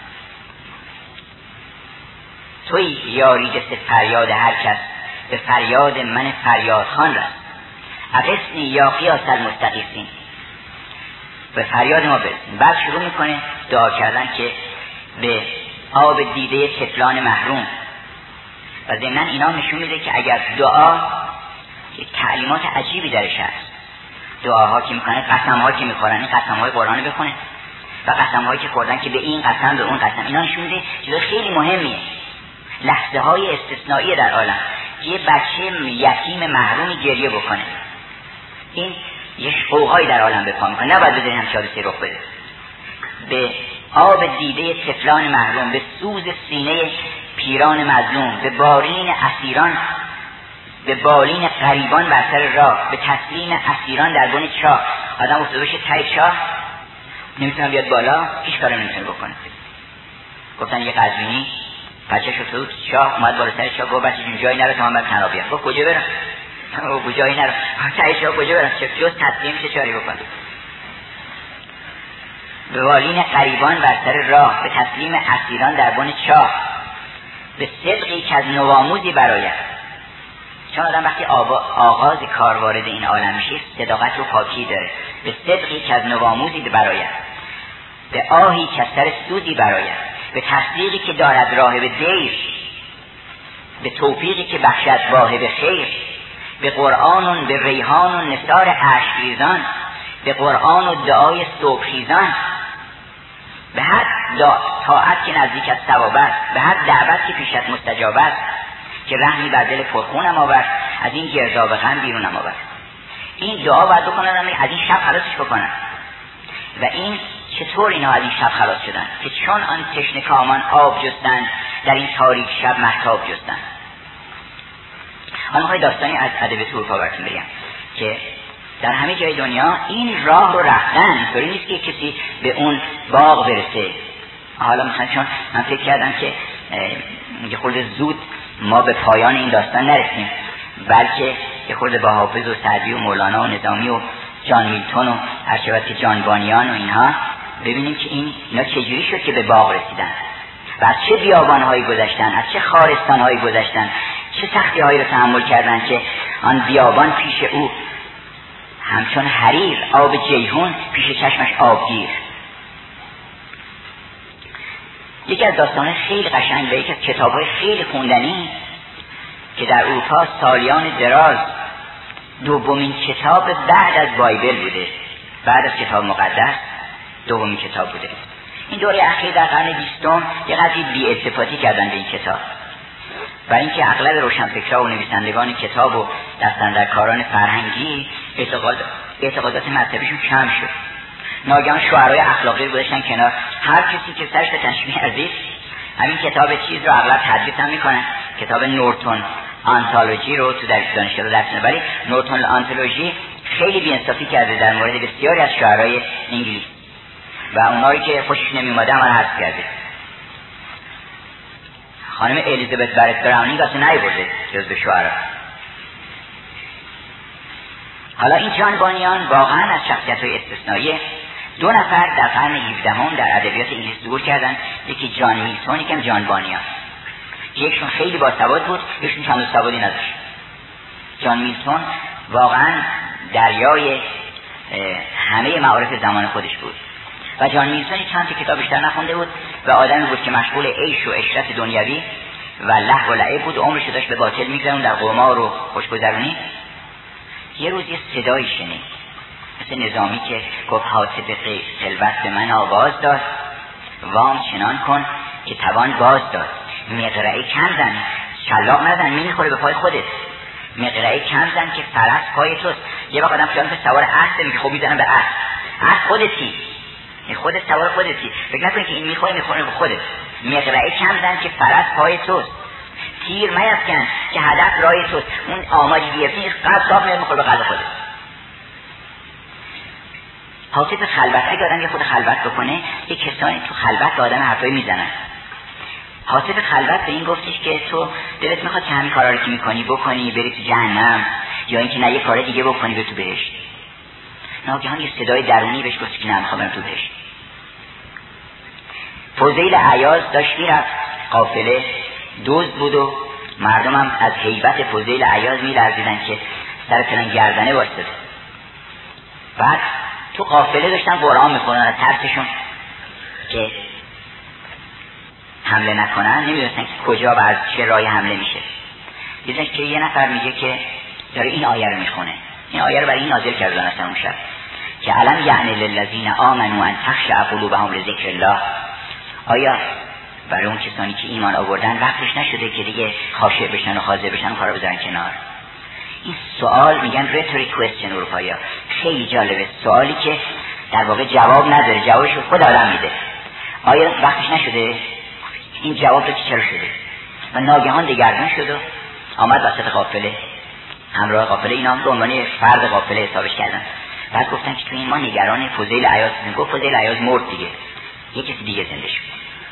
توی یاریدست فریاد هر کس، به فریاد من فریاد خان رست. اقسنی یا قیاس المستقیسین، به فریاد ما برسیم. بعد شروع میکنه دعا کردن که به آب دیده طفلان محروم. و ضمناً اینا نشون میده که اگر دعا یک تعلیمات عجیبی درش هست. دعاها که میکنه، قسم‌ها که میخورن، این قسم‌های قرآن بخونه و قسم‌هایی که خوردن که به این قسم به اون قسم، اینا نشون میده چیز خیلی مهمیه، لحظه های استثنایی در عالم. یه بچه یتیم محرومی گریه بکنه، این یه شوقایی در عالم به پا میکنه، نباید بذارین هم حادثه رخ بده. به آب دیده طفلان محروم، به سوز سینه پیران مظلوم، به بالین اسیران، به بالین غریبان بر سر راه، به تسلیم اسیران در بن چاه. آدم افتاده بشه ته چاه، نمیتونه بیاد بالا، هیچ کاری نمیتونه بکنه. گفتن یه قزوینی بچه شد تو چاه، اومد بالا سر چاه، گفت بچه جون جایی نره تا من بر تنها بیام. گفت کجا برم؟ گفت جایی نره. ته چاه کجا برم؟ چه جز تسلیم چه چاری بکنم؟ به بالین غریبان بر سر راه، به تسلیم اسیران در بن چاه، به صدقی که از نوآموزی براید. چون آدم وقتی آغاز کار وارد این عالم میشه، صداقت و پاکی داره. به صدقی که از نوآموزی براید، به آهی که از سر سودی براید، به تصدیقی که دارد راه به دیر، به توفیقی که بخشد واهب خیر، به قرآن و به ریحان و نثار اشکریزان، به قرآن و دعای صبحخیزان، به هر طاعت که نزدیک از ثواب است، به هر دعوت که پیشت مستجاب است، که رحمی بر دل پرخونم آورد، از این گرداب غم بیرونم آورد. این دعا باید بکنن، از این شب خلاصش بکنن. و این چطور اینا از این شب خلاص شدن؟ که چون آن تشنه کامان آب جستند، در این تاریک شب مهتاب جستند. حالا میخوای داستانی از ادب اروپا براتون بگم که در همه جای دنیا این راه رو رفتن، اینطوری نیست که کسی به اون باغ برسه. حالا مثلا چون من فکر کردم که یه خورده زود ما به پایان این داستان نرسیم، بلکه یه خورده با حافظ و سعدی و مولانا و نظامی و جان میلتون و هرچه جان بانیان و اینها ببینیم که اینا چجوری شد که به باغ رسیدن و از چه بیابانهایی گذشتن، از چه خارستانهایی گذشتن، چه سختی هایی رو تحمل کردن که آن بیابان پیش او همچون حریر، آب جیهون پیش چشمش آبگیر. یکی از داستانه خیلی قشنگ و یکی از کتاب‌های خیلی خوندنی که در اروپا سالیان دراز دومین کتاب بعد از بایبل بوده، بعد از کتاب مقدس دومین کتاب بوده. این دوره اخیر در قرن 20 یه قضیه بی‌التفاتی کردن به این کتاب، برای اینکه اغلب روشنفکرها و نویسندگان کتاب و دستاندرکاران فرهنگی اعتقادات مذهبیشون کم شد. ناگهان شعرهای اخلاقی رو گذاشتن کنار، هر کسی که سرش به تشمیع ارزید همین کتاب چیز رو اغلب تدریس هم میکنن. کتاب نورتون آنتولوژی رو تو در دانشگاه درس میدن، ولی نورتون آنتولوژی خیلی بی‌انصافی کرده در مورد بسیاری از شعرهای انگلیس و اونایی که خوشش نمیومده هم حذف کرده. خانم الیزابت برت براونینگ اصلا نیورده جزو شعرا. حالا این جانبانیان واقعا از شخصیت‌های استثنایی. 2 نفر در قرن 17 در ادبیات انگلیس ظهور کردن، یکی جان میلتون، یکی جان بانیان. یکشون خیلی باسواد بود، یکشون چند سوادی نداشت. جان میلتون واقعا دریای همه معارف زمان خودش بود و جان میلتون چند تا کتاب بیشتر نخونده بود و آدمی بود که مشغول عیش و عشرت دنیوی و لهو و لعب بود، عمرش داشت به باطل میگذرون، در قمار و خوشگذرونی. یه روز یه صدایی شنید مثل نظامی که گفت حاسب خلوت به من آواز داد، وام چنان کن که توان باز داد، مقرعه کم زن، شلاق نزن میخوره به پای خودت، مقرعه کم زن که فرس پای توست. یه وقت آدم خیال که سوار اسب میگه خب میزنم به اسب خودتی، خودت سوار خودتی، فکر نکن که این میخوره به خودت. مقرعه کم زن که فرس پای توست، تیر میفکن که هدف رای توست. اون آماجی گرفتی قلب صاف میخوره به قلب خودت. حاطب خلوت، اگه آدم یه خود خلوت بکنه، یه کسانی تو خلوت به آدم حرفایی میزنن. حاطب خلوت به این گفتش که تو دلت میخواد که همین کارا رو که میکنی بکنی بری تو جهنم، یا اینکه نه یه کار دیگه بکنی به تو بهشت. ناگهان یه صدای درونی بهش گفت که نه میخوام برم تو بهشت. فضیل عیاض داشت میرفت، قافله دزد بود و مردم هم از هیبت فضیل عیاض میلرزیدن که سر پلن گردنه وایساده. بعد تو قافله داشتن قرآن میخونن از ترسشون که حمله نکنن، نمیدونستن که کجا و از چه راه حمله میشه. دیدن که یه نفر میگه که داره این آیه رو میخونه. این آیه رو برای این نازل کردن اصلا اون شب که علم یعنی للذین آمنوا ان تخشع قلوبهم لذکر الله. آیا برای اون کسانی که ایمان آوردن وقتش نشده که دیگه خاشع بشن و خاضع بشن و کارو بذارن کنار؟ این سوال میگن rhetoric question اروپایی ها. خیلی جالبه، سوالی که در واقع جواب نداره، جوابش خود آدم میده. آیا وقتش نشده؟ این جواب رو چرا شده؟ و ناگهان دگرگون شد و آمد وسط قافله، همراه قافله. اینا هم به عنوان فرد قافله حسابش کردن. بعد گفتن که تو این ما نگران فضیل عیاض هستیم. گفت فضیل عیاض مرد دیگه، یه کسی دیگه زنده شد.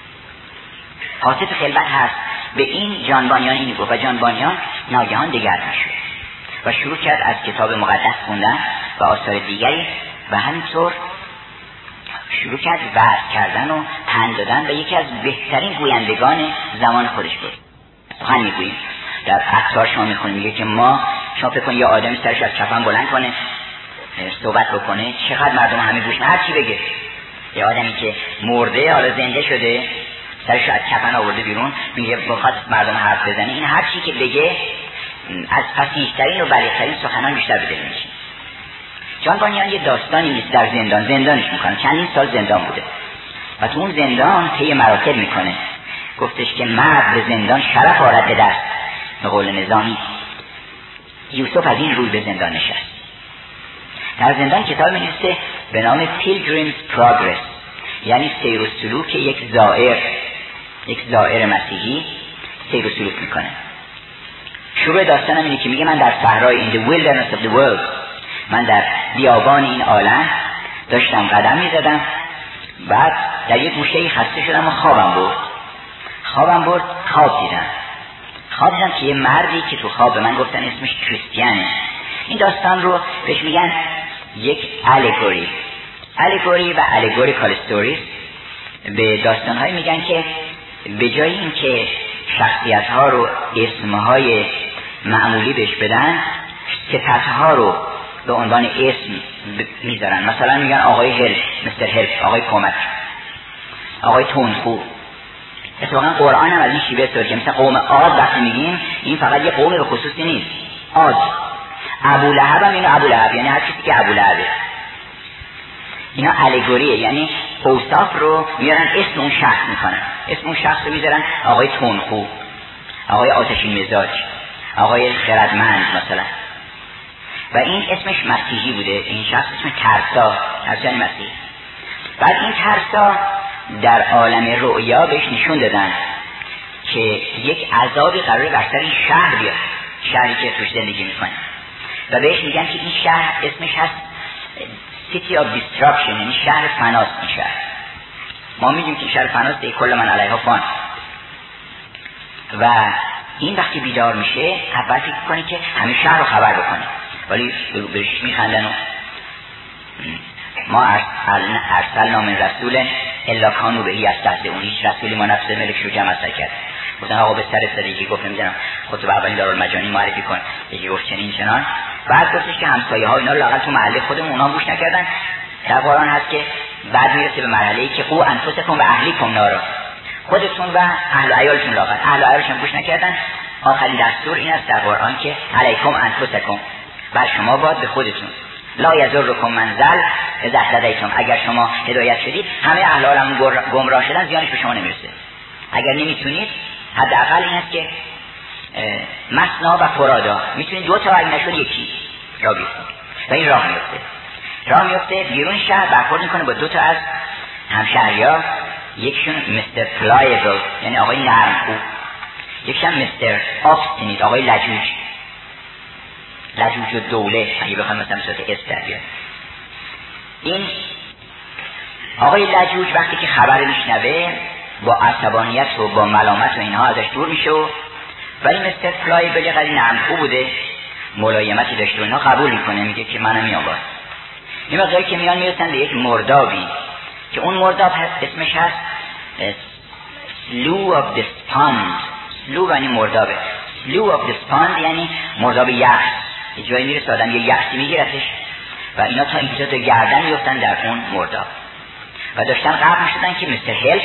حاطب خلوت هست. به این جانبانیان این گفت و جانبانیان ناگهان دگرگون شد و شروع کرد از کتاب مقدس خوندن و آثار دیگری و همینطور شروع کرد وعظ کردن و پند دادن و یکی از بهترین گویندگان زمان خودش بود. سخن میگوییم در اثار شما میخونیم، میگه که شما فکر کنید یه آدمی سرش از کفن بلند کنه صحبت بکنه، چقدر مردم همه گوش هر چی بگه. یه آدمی که مرده حالا زنده شده سرش از کفن آورده بیرون، میگه بخواد مردم حرف بزنه، این هر چی که بگه از فصیح‌ترین و بلیغ‌ترین سخنان بیشتر به دل میشه. جانبانیان یه داستانی نیست، در زندانش میکنه، چندین سال زندان بوده و تو اون زندان طی مراحل میکنه. گفتش که مرد به زندان شرف آرد به دست. به قول نظامی یوسف از این روی به زندان نشست. در زندان کتاب می‌نویسه به نام Pilgrim's Progress، یعنی سیر و سلوک یک زائر مسیحی سیر و سلوک میکنه. شروع داستانم اینه که میگه من در صحرای in the wilderness of the world، من در بیابان این عالم داشتم قدم میزدم، بعد در یک گوشه‌ای خسته شدم و خواب دیدم که یه مردی که تو خواب به من گفتن اسمش کریستیانه. این داستان رو بهش میگن یک الگوری و الگوریکال استوریز. به داستان‌های میگن که به جای این که شخصیت‌ها رو اسم‌های معمولی بهش بدن، صفت‌ها رو به عنوان اسم میذارن. مثلا میگن آقای هلپ، مستر هلپ، آقای کمک، آقای تندخو. اتفاقا قرآن هم از این شیوه استفاده کرده. مثلا قوم عاد وقتی میگیم این فقط یه قوم به خصوصی نیست. عاد، ابو لهب هم اینو ابو لهب، یعنی هر کسی که ابو لهبه. اینا الگوریه، یعنی اوصاف رو میارن اسم اون شخص میکنن. اسم اون شخص رو میذارن آقای تندخو، آقای آتشین مزاج، آقای خردمند مثلا. و این اسمش مسیحی بوده. این شخص اسمش ترسا مسیحی. بعد این ترسا در عالم رؤیا بهش نشون دادن که یک عذابی قراره بر سر این شهر بیاد، شهری که توش زندگی میکنه، و بهش میگن که این شهر اسمش هست City of Destruction، یعنی شهر فناست. این شهر ما میگیم که شهر فناست، کل من علیها فان. و این وقتی بیدار میشه اول فکر کنه که همه شهر رو خبر بکنه. ولی بهش میخندن و ما ارسلنا من رسول الا کانوا به یستهزئون. هیچ رسولی ما نفس ملک رو جمع نکرد. گفتن آقا به سر صدیقی گفت نمیدونم خودت به اولین دارالمجانی معرفی کن، یکی گفت چنین چنان. بعد گفتش که همسایه ها اینا لااقل تو محله خودمون اونا گوش نکردن. در قرآن هست که بعد میرسه به مرحله‌ای که قو انفسکم و اهلیکم نارا، خودتون و اهل و عیالتون لااقل اهل و عیالشون گوش نکردن. آخرین دستور این است در قرآن که علیکم انفسکم، بر شما باد به خودتون، لا یضرکم من ضل اذا اهتدیتم، اگر شما هدایت شدید همه اهل عالم گمراه شدن زیانش به شما نمیرسه. اگر نمیتونید حداقل این است که مثنا و فرادا میتونید دو تا اگه نشد یکی راه بیفتید و این راه میفته بیرون شهر برخورد میکنه با دو تا از همشهریا، یکشون مستر پلایبل یعنی آقای نرمخو، یکشون مستر آبستینیت آقای لجوج و دوله اگه بخوایم مثلا صورت استر بیاد. این آقای لجوج وقتی که خبر میشنوه با عصبانیت و با ملامت و اینها ازش دور میشه، ولی مستر پلایبل قدی نرمخو بوده، ملایمتی داشته و اینا قبول میکنه، میگه که منم میام باید. این مقداری که میان میرسن به یک مردابی که اون مرداب اسمش هست Slough of the Spond. Slough یعنی مردابه، Slough of the Spond یعنی مرداب یخ. یه جایی میرسه آدم یه یخی میگیرتش و اینا تا اینجا تا گردن میفتن در اون مرداب و داشتن قبل میشدن که مستر هلف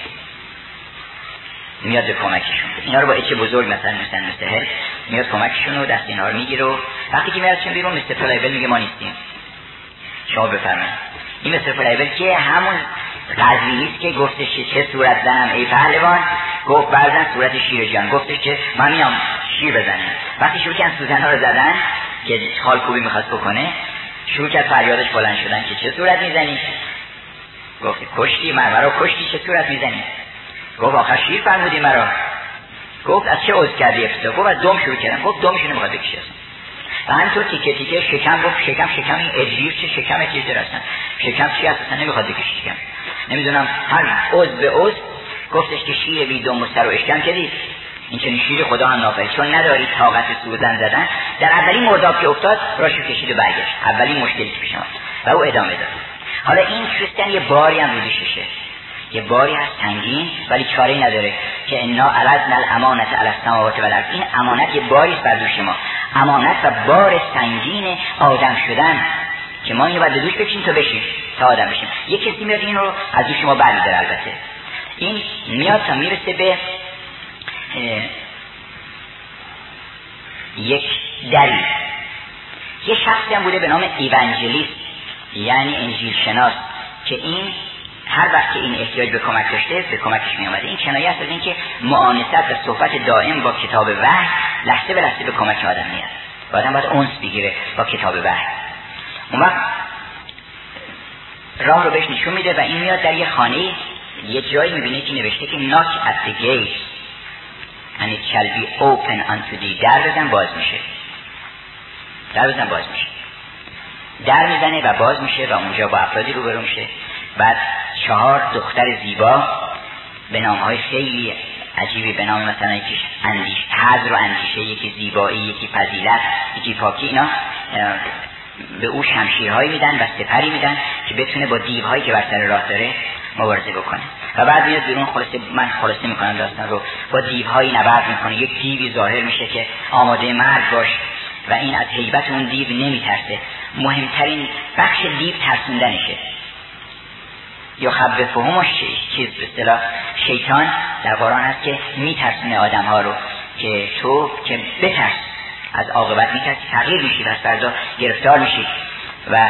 میاد به کمکشون. اینا رو با اچ بزرگ مثلا مستر هلف میاد کمکشون و دست اینا رو میگیره و وقتی که میادشون بیرون مستر پلایبل میگه ما نیستیم، شما بفرمایید. این مستر پلایبل که همون قضیه‌ایست که گفتش چه صورت زنم ای پهلوان، گفت برزن صورت شیر جان، گفتش که من میام شیر بزنم. وقتی شروع کردن سوزن‌ها رو زدن که خال کوبی میخواست بکنه، شروع کرد فریادش بلند شدن که چه صورت میزنی؟ گفت کشتی مرا کشتی، چه صورت میزنی؟ گفت آخر شیر فرمودی مرا. گفت از چه عضو کردی ابتدا؟ گفت از دم شروع کردم. گفت دمشون نمیخواد بکشه و همینطور تیکه تیکه شکم. گفت شکم این ادویر چه شکم چیز درستن، شکم چی اصلا نمیخواد بکشه شکم، نمیدونم هر عضو به عضو. گفتش که شیر بی دم و سر و اشکم کردید، این چنین شیر خدا هم نافرید، چون نداری طاقت سوزن زدن. در اولین مرداب که افتاد راشو کشید و برگشت، اولین مشکلی که پیش اومد و او ادامه داد. حالا این شستن یه باری هم روزششه، یه باری هست سنگین، ولی چاره‌ای نداره که انا عرضنا الامانة علی السماوات والارض. این امانت یه باری است بر دوش ما، امانت و بار سنگین آدم شدن که ما اینو باید دوش بکشیم تا بشیم، تا آدم بشیم. یه کسی میاد این رو از دوش ما برمی‌داره. البته این میاد تا میرسه به یک دری. یه شخصی هم بوده به نام ایوانجلیست یعنی انجیل شناس که این هر وقت که این احتیاج به کمک داشته به کمکش می آمده. این کنایه است از این که معانست و صحبت دائم با کتاب وحی لحظه به لحظه به کمک آدم میاد و آدم باید اونس بگیره با کتاب وحی. اون وقت راه رو بهش نشون میده و این میاد در یه خانه، یه جایی میبینه که نوشته که knock at the gate and it shall be open unto thee. در بزن باز میشه، در بزن باز میشه. در میزنه و باز میشه و اونجا با افرادی روبرو میشه. بعد 4 دختر زیبا به نامهای خیلی عجیبی، به نام مثلا یکیش حذر و اندیشه، یکی زیبایی، یکی فضیلت، یکی پاکی، اینا به او شمشیرهایی میدن و سپری میدن که بتونه با دیوهایی که بر سر راه داره مبارزه بکنه. و بعد میاد بیرون، من خلاصه میکنم داستان رو، با دیوهایی نبرد میکنه. یک دیوی ظاهر میشه که آماده مرگ باش و این از هیبت اون دیو نمیترسه. مهمترین بخش دیو ترسوندنشه. یا خبفهم چیز به اصطلاح شیطان در قرآن هست که میترسونه آدم ها رو که تو که بترس از عاقبت، میترسی تغییر میشی و فردا گرفتار میشی. و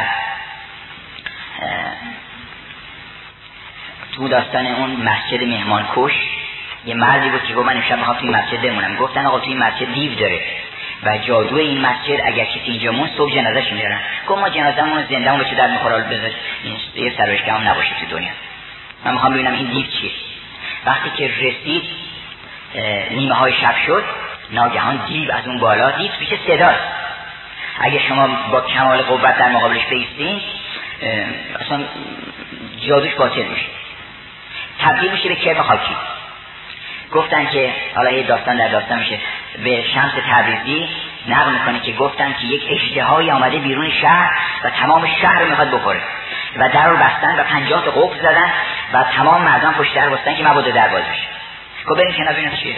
تو داستان اون مسجد مهمان کش یه مردی بود که گفت من امشب میخوام توی مسجد بمونم. گفتن آقا توی مسجد دیو داره و جادوی این مسجد اگر کسی اینجا مون صبح جنازه‌ش میارن. گفت ما جنازه‌مون زنده‌مون به چه در میخوره، بذار یه سرشکم هم نباشه تو دنیا، من میخوام ببینم این دیو چیه. وقتی که رسید نیمه های شب شد، ناگهان دیو از اون بالا، دیو پیش صداست، اگه شما با کمال قوت در مقابلش بایستین اصلا جادوش باطل میشه، تبدیل میشه به کرم خاکی. گفتن که حالا یه داستان در داستان میشه، به شمس تبریزی نقل میکنه که گفتن که یک اژدهایی آمده بیرون شهر و تمام شهر رو میخواد بخوره و در رو بستن و 50 تا قفل زدن و تمام مردم پشت در بستن که مبادا در باز بشه. گفت بریم کنار ببینیم چیه.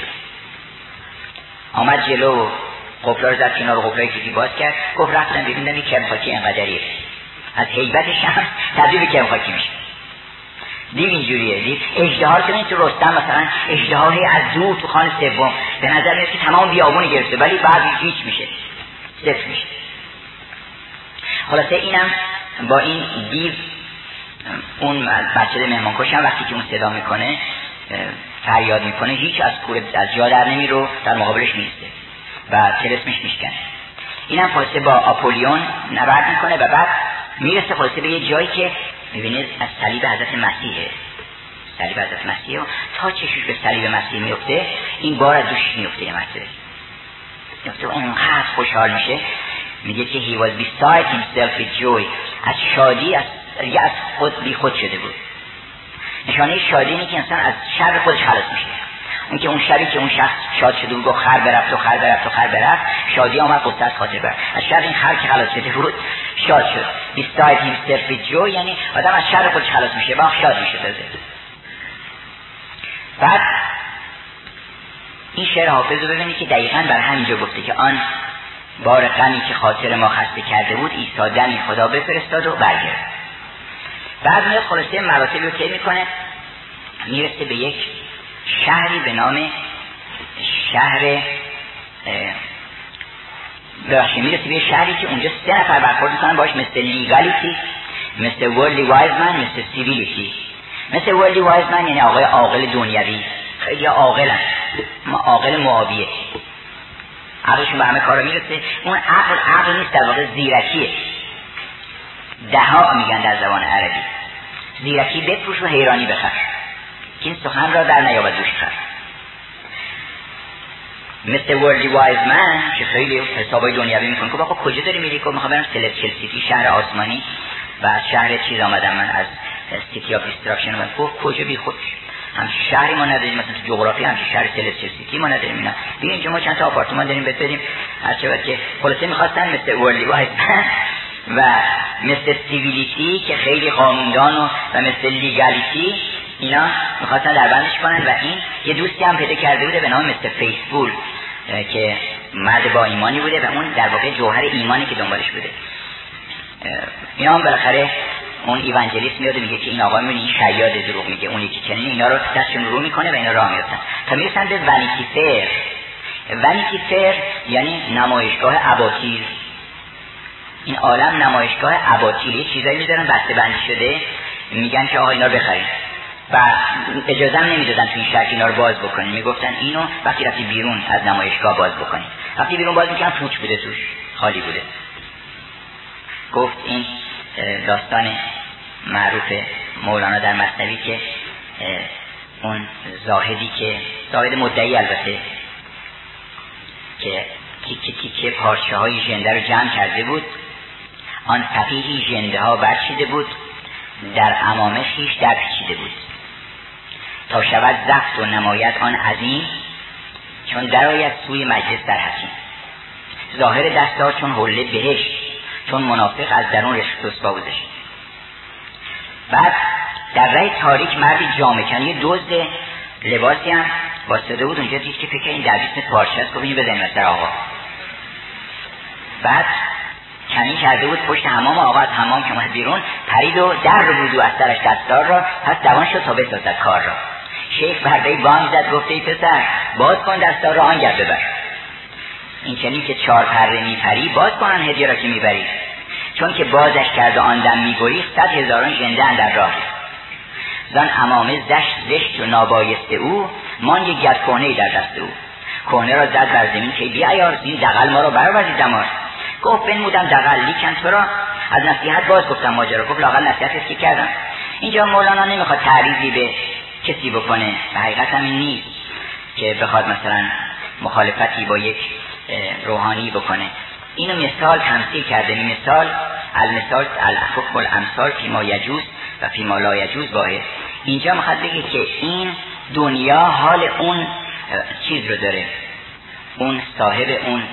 آمد جلو قفلا رو زد کنار، قفلای کیفی باز کرد. گفت رفتم ببینم این کرمخاکی اینقدریه، از هیبتش هم تبدیل به کرمخاکی میشه. دید اینجوریه، دید اژدها رو که تو رستم مثلا اژدهای از دور تو خان سوم به نظر میاد که تمام بیابون گرفته ولی بعد هیچ میشه، صفر میشه. خلاصه اینم با این دیو اون بچه مهمانکش هم وقتی که اون صدا میکنه فریاد میکنه هیچ از جا در نمیره، در مقابلش میسته و طلسمش میشکنه. اینم خلاصه با آپولیون نبرد میکنه و بعد میرسه خلاصه به یه جایی که میبینید از صلیب حضرت مسیحه. صلیب حضرت مسیحه و تا چشش به صلیب مسیح میفته این بار از دوشش میفته یه مرتبه میفته و اونقدر خوشحال میشه، میگه که he was beside himself with joy، از شادی از خود بی خود شده بود. نشانه شادی اینه که انسان از شر خودش خلاص میشه. اون که اون شبی که اون شخص شاد شده بود خر برفت و خر برفت و خر برفت، شادی آمد قصه از خاطر برفت. از شر این خر که خلاص شده بود شاد شد. beside himself with joy یعنی آدم از شر خودش خلاص میشه و شاد میشه. بعد این شعر حافظ رو ببینید که دقیقاً بر همینجا گفته که آن بار غمی که خاطر ما خسته کرده بود عیسی دمی خدا بفرستاد و برگرفت. بعد میاد خلاصه مراتبی رو طی میکنه، میرسه به یک شهری به نام شهر میرسه به شهری که اونجا 3 نفر برخورد میکنن باش، مثل لیگالیتی، مثل ورلی وایزمن، مثل سیویلیتی. مثل ورلی وایزمن یعنی آقای عاقل دنیوی، خیلی عاقلن، عاقل معابیه، عقلشون به همه کارا میرسه. اون عقل نیست، در واقع زیرکیه. دها میگن در زبان عربی. زیرکی بفروش و حیرانی بخر که این سخن را در نیابد دوش خر. مثل ورلی وایزمن که خیلی حسابای دنیوی میکنه که بابا کجا داری میری؟ که میخوام برم سلسل سیتی، شهر آسمانی، و از شهر چیز آمدم من، از سیتی آف دیستراکشن. من گفت کجا بی خود هم شهری ما نداریم، مثلا تو جغرافی هم شهر سلسل سیتی ما نداریم. اینا بیا اینجا ما چند تا آپارتمان داریم بهت بدیم هر چه وقت که خلاصه میخواستن مثل ورلی وایزمن و مثل سیویلیتی که خیلی قانوندان و مثل لیگالیتی اینا میخواستن در بندش کنن. و این یه دوستی هم پیدا کرده بوده به نام مثل فیسبول که مرد با ایمانی بوده و اون در واقع جوهر ایمانی که دنبالش بوده. اینا هم بالاخره اون ایوانجلیست میاد میگه که این آقا میبینی این شیاد دروغ میگه، اون یکی چنین، اینا رو دستشون رو میکنه و اینا راه میفتن تا میرسن به ونیتی فیر. ونیتی فیر یعنی نمایشگاه اباطیل. این عالم نمایشگاه اباطیلی، چیزایی میذارن بسته بندی شده، میگن که آقا اینا رو بخرید و اجازه هم نمیدادن تو این شهر اینا رو باز بکنید. میگفتن اینو وقتی رفتی بیرون از نمایشگاه باز بکنید. وقتی بیرون باز میکنن پوچ بوده، توش خالی بوده. گفت این داستان معروف مولانا در مثنوی که اون زاهدی که زاهد مدعی البته که تیکه پارچه های ژنده رو جمع کرده بود، آن فقیهی ژنده ها برچیده بود، در امامش هیچ در پیچیده بود، تا شود زفت و نماید آن عظیم، چون درآید سوی مجلس در حکیم. ظاهر دستار چون حله بهشت، چون منافق از درون رشک بازش. بعد در راه تاریک مردی جامه کنی دزد لباسی هم واسطه بود اونجا، دید که فکر این در بیست پارچه است، گفت اینو بزنیم از در آقا. بعد کنی کرده بود پشت حمام آقا، از حمام که اومد بیرون پرید و در رو بود و از درش دستار را، پس دوان شد تا بسازد کار را. شیخ برده بانگ زد گفته ای پسر باز کن دستار را آنگر ببر. این چنین که 4 پره میپری باز کنن هدیه را که میبری، چون که بازش کرد و آن دم میگریخت 100,000 ژنده اندر راه. زان امامه زشت و نابایسته او، مان یک گد کهنه‌ای در دست او. کهنه را زد بر زمین که بیا یار این دغل ما را برآوردی دمار. گفت بنمودم دغل لیکن تو را از نصیحت باز گفتم ماجرا. گفت لااقل نصیحتت که کردم. اینجا مولانا نمیخواد تعریضی به کسی بکنه، به حقیقت هم این نیست که بخواد مثلا مخالفتی با یک روحانی بکنه. اینو مثال تمثیل کرده. مثال المثال الحکم الامثال فیما یجوز و فیما لا یجوز واحد. اینجا میخواد بگه که این دنیا حال اون چیز رو داره، اون صاحب اون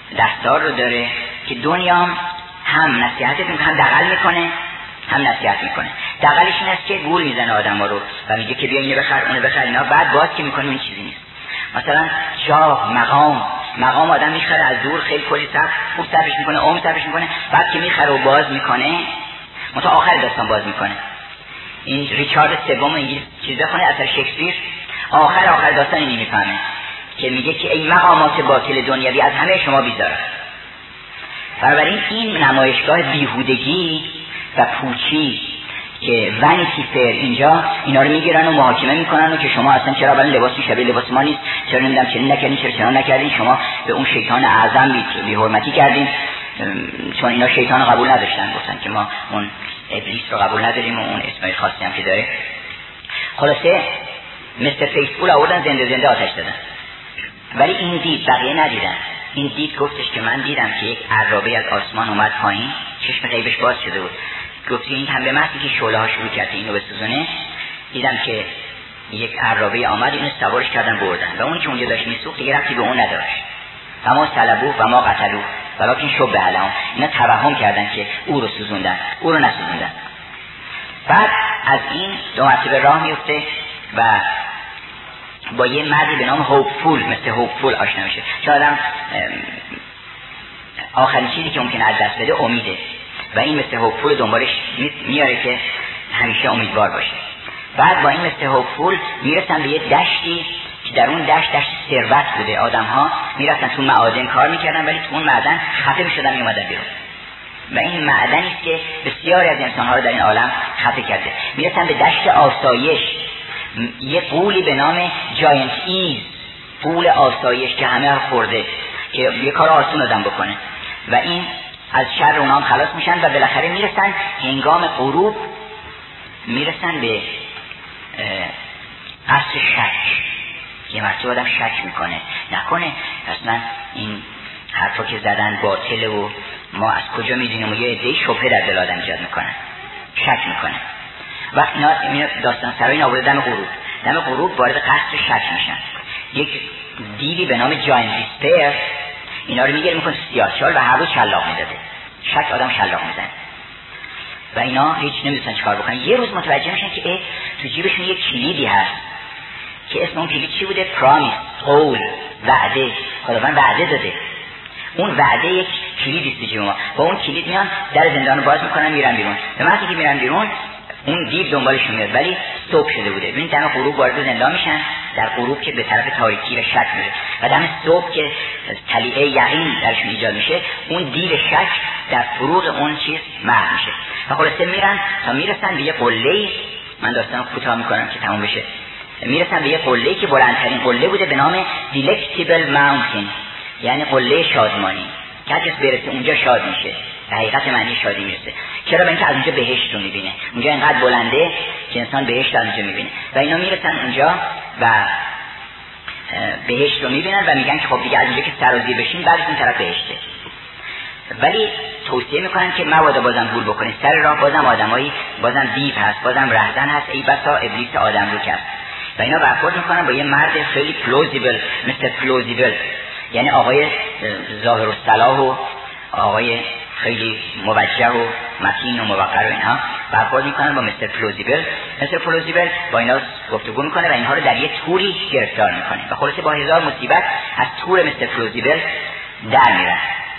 دستار رو داره که دنیا هم نصیحتت میکنه، هم دغل میکنه، هم نصیحت میکنه. دغلش این است که گول میزنه آدم‌ها رو و میگه که بیا اینو بخر اونو بخر اینا، بعد باز که میکنه این چیزی نیست. مثلا جاه، مقام آدم میخره از دور، خیلی کلی صف خوب صرفش میکنه، عمر صرفش میکنه، بعد که میخره و باز میکنه تا آخر داستان باز میکنه. این ریچارد سوم انگلیس چیز بخونه اثر شکسپیر، آخر داستان اینی میفهمه که میگه که ای مقامات باطل دنیوی از همه شما بیزار. بنابراین این نمایشگاه بیهودگی و پوچی که ونیتی فیر اینجا اینا رو میگیرن و محاکمه میکنن و که شما اصلا چرا برای لباس شبیه لباس ما نیست، چرا نمیدونم چنین نکردین، چرا چنان نکردین، شما به اون شیطان اعظم بی حرمتی کردین. چون اینا شیطان رو قبول نداشتن، گفتن که ما اون ابلیس رو قبول نداریم و اون اسمای خاصی هم که داره. خلاصه مثل فیسبول آوردن زنده آتش دادن. ولی این دید، بقیه ندیدن. این دید گفتش که من دیدم که یک عرابه از آسمان اومد پایین، چشم غیبش باز شده بود. گفت این هم به محضی که شعله ها شروع کرد اینو بسوزونه، دیدم که یک عرابه آمد، اینو سوارش کردن بردن و اونی که اونجا داشت میسوخت دیگه ربطی به اون نداشت. و ما صلبوه و ما قتلوه ولکن شبه لهم. اینا توهم کردن که او رو سوزوندن، او رو نسوزوندن. بعد از این دو مرتبه راه میفته و با یه مردی به نام هوپفول، مثل هوپفول آشنا میشه. چون آدم آخرین چیزی که ممکنه از دست بده امیده و این مثل هوپفول دنبالش میاره که همیشه امیدوار باشه. بعد با این مثل هوپفول میرسن به یه دشتی که در اون دشت ثروت بوده. آدم ها میرفتن تو معادن کار میکردن ولی تو اون معدن خفه میشدن میومدن بیرون و این معدنی است که بسیاری از انسان‌ها رو در این عالم خفه کرده. میرسن به دشت آسایش، یه قولی به نام جاینت ایز، قول آسایش که همه رو خورده که یه کار آسون آدم بکنه و این از شر اونها هم خلاص میشن و بالاخره میرسن هنگام غروب میرسن به قصر شک. یه مرتبه آدم شک میکنه نکنه اصلا این حرفا که زدن باطله و ما از کجا میدونیم و یه عده شبهه در دل آدم ایجاد میکنن، شک میکنه. وقت اینا داستان سرای آورده دم غروب وارد قصر شک میشن. یک دیوی به نام جاین دیسپیر اینا رو میگیره میکنه سیاه‌چال و هر روز شلاق میداده. شک آدم شلاق میزنه و اینا هیچ نمیدونن چیکار بکنن. یه روز متوجه میشن که تو جیبشون یک کلیدی هست که اسم اون کلید چی بوده؟ پرامیس، قول، وعده. خداوند وعده داده. اون وعده یک کلیدی است جیب ما. با اون کلید میان در زندان رو باز میکنن میرن بیرون. به محضی که میرن بیرون اون دیو دنبالشون میاد ولی صبح شده بوده. ببین دم غروب وارد زندان میشن، در غروب که به طرف تاریکی و شک میره و دم صبح که طلیعه یقین درشون ایجاد میشه اون دیو شک در فروغ اون چیز محو میشه و خلاصه میرن تا میرسن به یه قله‌ای. من داستانو کوتاه میکنم که تموم بشه. میرسن به یه قله‌ای که بلندترین قله بوده به نام دیلکتیبل ماونتین، یعنی قله شادمانی که هر کس برسه اونجا شاد میشه. حقیقت معنی شادی میرسه. چرا؟ برای اینکه از اونجا بهشت رو میبینه. اونجا اینقدر بلنده که انسان بهشت از اونجا میبینه و اینا میرسن اونجا و بهشت رو میبینن و میگن که خب دیگه از اونجا که سرازیر بشین بعدش اون طرف بهشته. ولی توصیه میکنن که مبادا بازم گول بکنید. سر راه بازم آدمایی، بازم دیو هست، بازم رهزن هست، ای بسا ابلیس آدم رو کرد و اینا برخورد میکنن با یه مرد خیلی پلوزیبل، مثل پلوزیبل یعنی آقای ظاهر الصلاح و آقای خیلی موجه و متین و موقر و اینها برخورد میکنن با مستر پلوزیبل با اینا گفتگو میکنه و اینها رو در یه توری گرفتار میکنه و خلاصه با هزار مصیبت از تور مستر پلوزیبل در میرن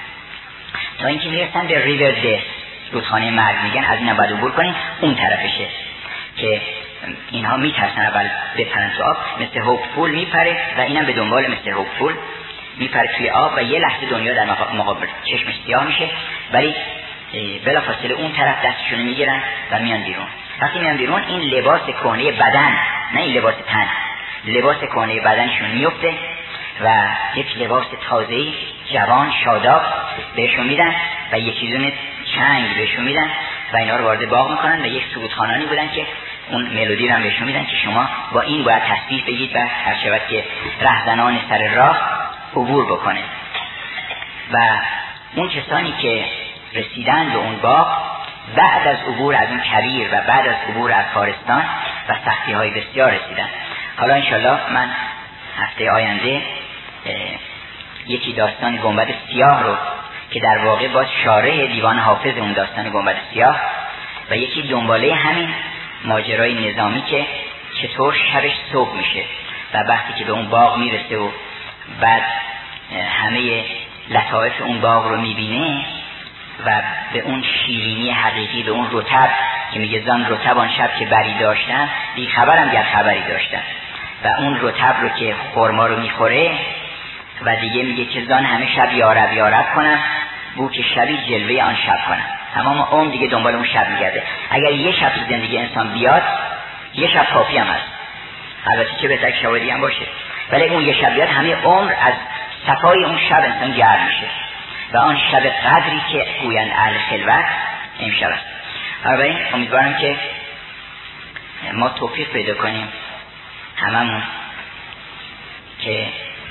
تا اینکه میرسن به ریور دس، رودخانه مرگ. میگن از این باید عبور کنین، اون طرفشه که اینها میترسن اول بپرن تو آب. مستر هوپفول میپره و اینم به دنبال مستر هوپفول میپره توی آب و یه لحظه دنیا در مقابل چشمش سیاه میشه ولی بلافاصله اون طرف دستشون میگیرن و میان بیرون. وقتی میان بیرون این لباس کهنه بدن، نه این لباس تن، لباس کهنه بدنشون میفته و یک لباس تازه‌ای جوان شاداب بهشون میدن و یکیزون چنگ بهشون میدن و اینا رو وارد باغ میکنن و یک سرودخوانانی بودن که اون ملودی رو هم بهشون میدن که شما با این باید تسبیح بگید و هر شود که رهزنان سر راه عبور بکنه. و اون کسانی که رسیدن به اون باغ بعد از عبور از اون کویر و بعد از عبور از کارستان و سختی های بسیار رسیدن. حالا انشالله من هفته آینده یکی داستان گنبد سیاه رو که در واقع باز شارح دیوان حافظ اون داستان گنبد سیاه، و یکی دنباله همین ماجرای نظامی که چطور شبش صبح میشه و وقتی که به اون باغ میرسه و بعد همه لطایف اون باغ رو میبینه و به اون شیرینی حقیقی، به اون رطب که میگه زان رطب آن شب که بری داشتن بی خبرم گر خبری داشتن، و اون رطب رو که خرما رو میخوره و دیگه میگه که زان همه شب یارب یارب کنم بو که شبی جلوه آن شب کنم. تمام عمر دیگه دنبال اون شب میگرده. اگر یه شب تو زندگی انسان بیاد یه شب کافی هم هست، البته چه بهتر که شب دیگه هم باشه، ولی اون یه شب بیاد همه عمر از صفای اون شب انسان گرم میشه و آن شب قدری که گویند اهل خلوت امشب است. بنابراین امیدوارم که ما توفیق پیدا کنیم هممون که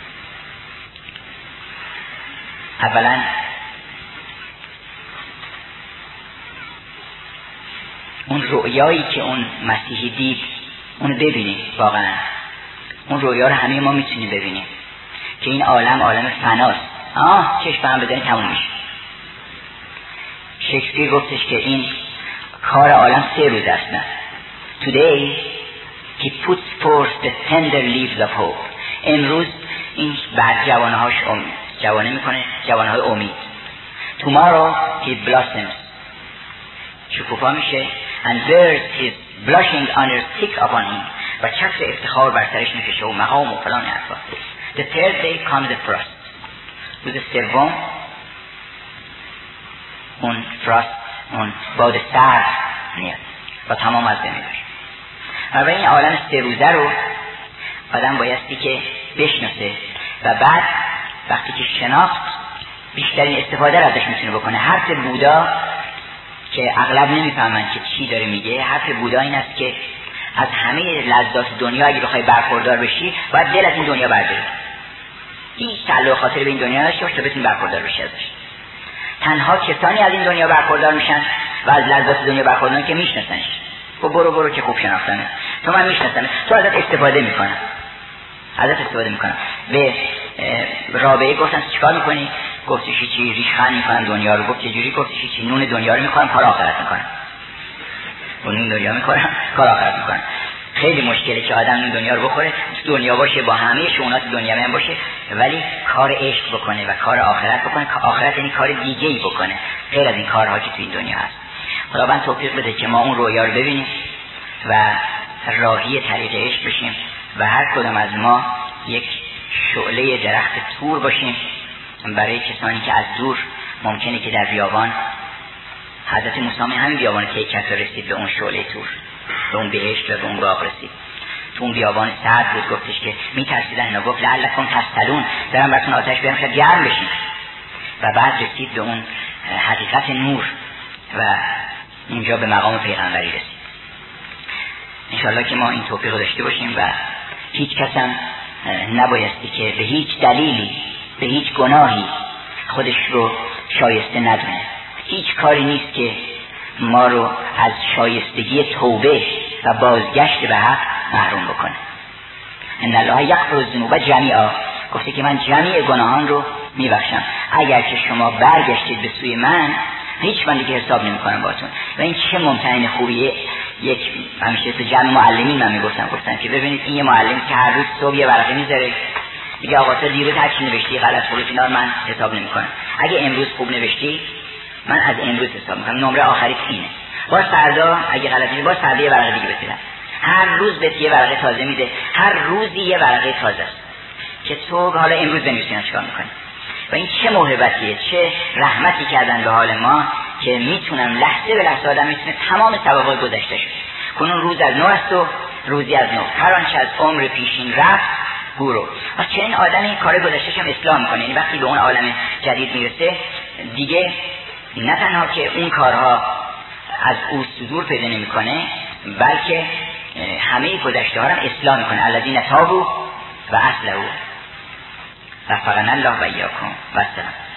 اولا اون رؤیایی که اون مسیحی دید اونو ببینیم. واقعا اون رؤیا رو همه ما میتونیم ببینیم که این عالم فناست. چشم هم بدنی تموم میشه. شکسپیر گفتش که این کار عالم 3 روز است. Today he puts forth the tender leaves of hope. امروز این بر جوانهاش جوانه میکنه، جوانهای امید. Tomorrow he blossoms. شکوفا میشه and bears his blushing honor thick upon him. و چتر افتخار بر سرش میکشه و مقام و فلان حرفا. The third day comes the frost. روز سوم اون فراست، اون باد سرد میاد و تمام از بین میبره. و این عالم 3 روزه رو آدم بایستی که بشناسه و بعد وقتی که شناخت بیشترین استفاده رو ازش میتونه بکنه. حرف بودا که اغلب نمیفهمن که چی داره میگه، حرف بودا این است که از همه لذات دنیا اگه بخوای برخوردار بشی باید دل از این دنیا برداری، هیچ تعلق خاطر به این دنیا نشته باشه تا بتونی برخوردار بشی ازش. تنها کسانی از این دنیا برخوردار میشن و از لذات دنیا برخوردار که میشناسنش. خب برو که خوب شناختنه، تو من میشناسم، تو ازت استفاده میکنم، به رابعه گفتن چیکار میکنی؟ گفتش چی ریشخند میکنم دنیا رو. گفت چجوری؟ گفتش چی نون دنیا رو میخورم کار آخرت میکنم. و نون دنیا میخورم کار آخرت میکنم. خیلی مشکله که آدم نون دنیا رو بخوره، دنیا باشه با همه شؤونات دنیوی هم باشه، ولی کار عشق بکنه و کار آخرت بکنه. آخرت یعنی کار دیگه‌ای بکنه غیر از این کارها که تو این دنیا هست. خداوند توفیق بده که ما اون رویا رو ببینیم و راهی طریق عشق بشیم و هر کدام از ما یک شعله درخت طور باشیم برای کسانی که از دور ممکنه که در بیابان، حضرت موسی همین بیابان کیکت رسید به اون شعله طور، به اون بهشت و به اون باغ رسید. تو اون بیابان سرد بود، گفتش که میترسیدن اینا، گفت لعلکم تسلون، دارم براتون آتش بیارم شاید گرم بشین. و بعد رسید به اون حقیقت نور و اونجا به مقام پیغمبری رسید. انشاءالله که ما این توفیق رو داشته باشیم و هیچ کس هم نبایستی که به هیچ دلیلی، به هیچ گناهی خودش رو شایسته ندونه. هیچ کاری نیست که ما رو از شایستگی توبه و بازگشت به حق محروم بکنه. ان الله یغفر الذنوب جمیعا، گفته که من جمیع گناهان رو میبخشم. اگر که شما برگشتید به سوی من هیچ من دیگه حساب نمی‌کنم باهاتون. و این چه ممتنع خوبیه. یک همیشه تو جمع معلمین من میگفتن که ببینید این یه معلم که هر روز صبح یه ورقه میذاره میگه آقا تو دیروز هر چی نوشتی غلط بود اینا من حساب نمی‌کنم، اگه امروز خوب نوشتی من از امروز حساب می‌کنم، نمره آخری اینه، باز فردا اگه غلط نوشتی باز فردا یه ورقه دیگه بده. هر روز بهت یه ورقه تازه میده، هر روزی یه ورقه تازه است که تو حالا امروز بنویسی چیکار می‌کنی. و این چه موهبتیه، چه رحمتی کردن به حال ما که میتونم لحظه به لحظه آدم میتونه تمام ثوابای گذشته شد. کنون روز از نو است و روزی از نو، هر آنچه از عمر پیشین رفت برو. و چه این آدم این کار گذشته‌ش هم اصلاح میکنه، یعنی وقتی به اون عالم جدید میرسه دیگه نه تنها که اون کارها از او صدور پیدا نمیکنه بلکه همه گذشته ها رو اصلاح میکنه. الذین تابوا و اصلحوا وفقنا الله و ایاکم و السلام.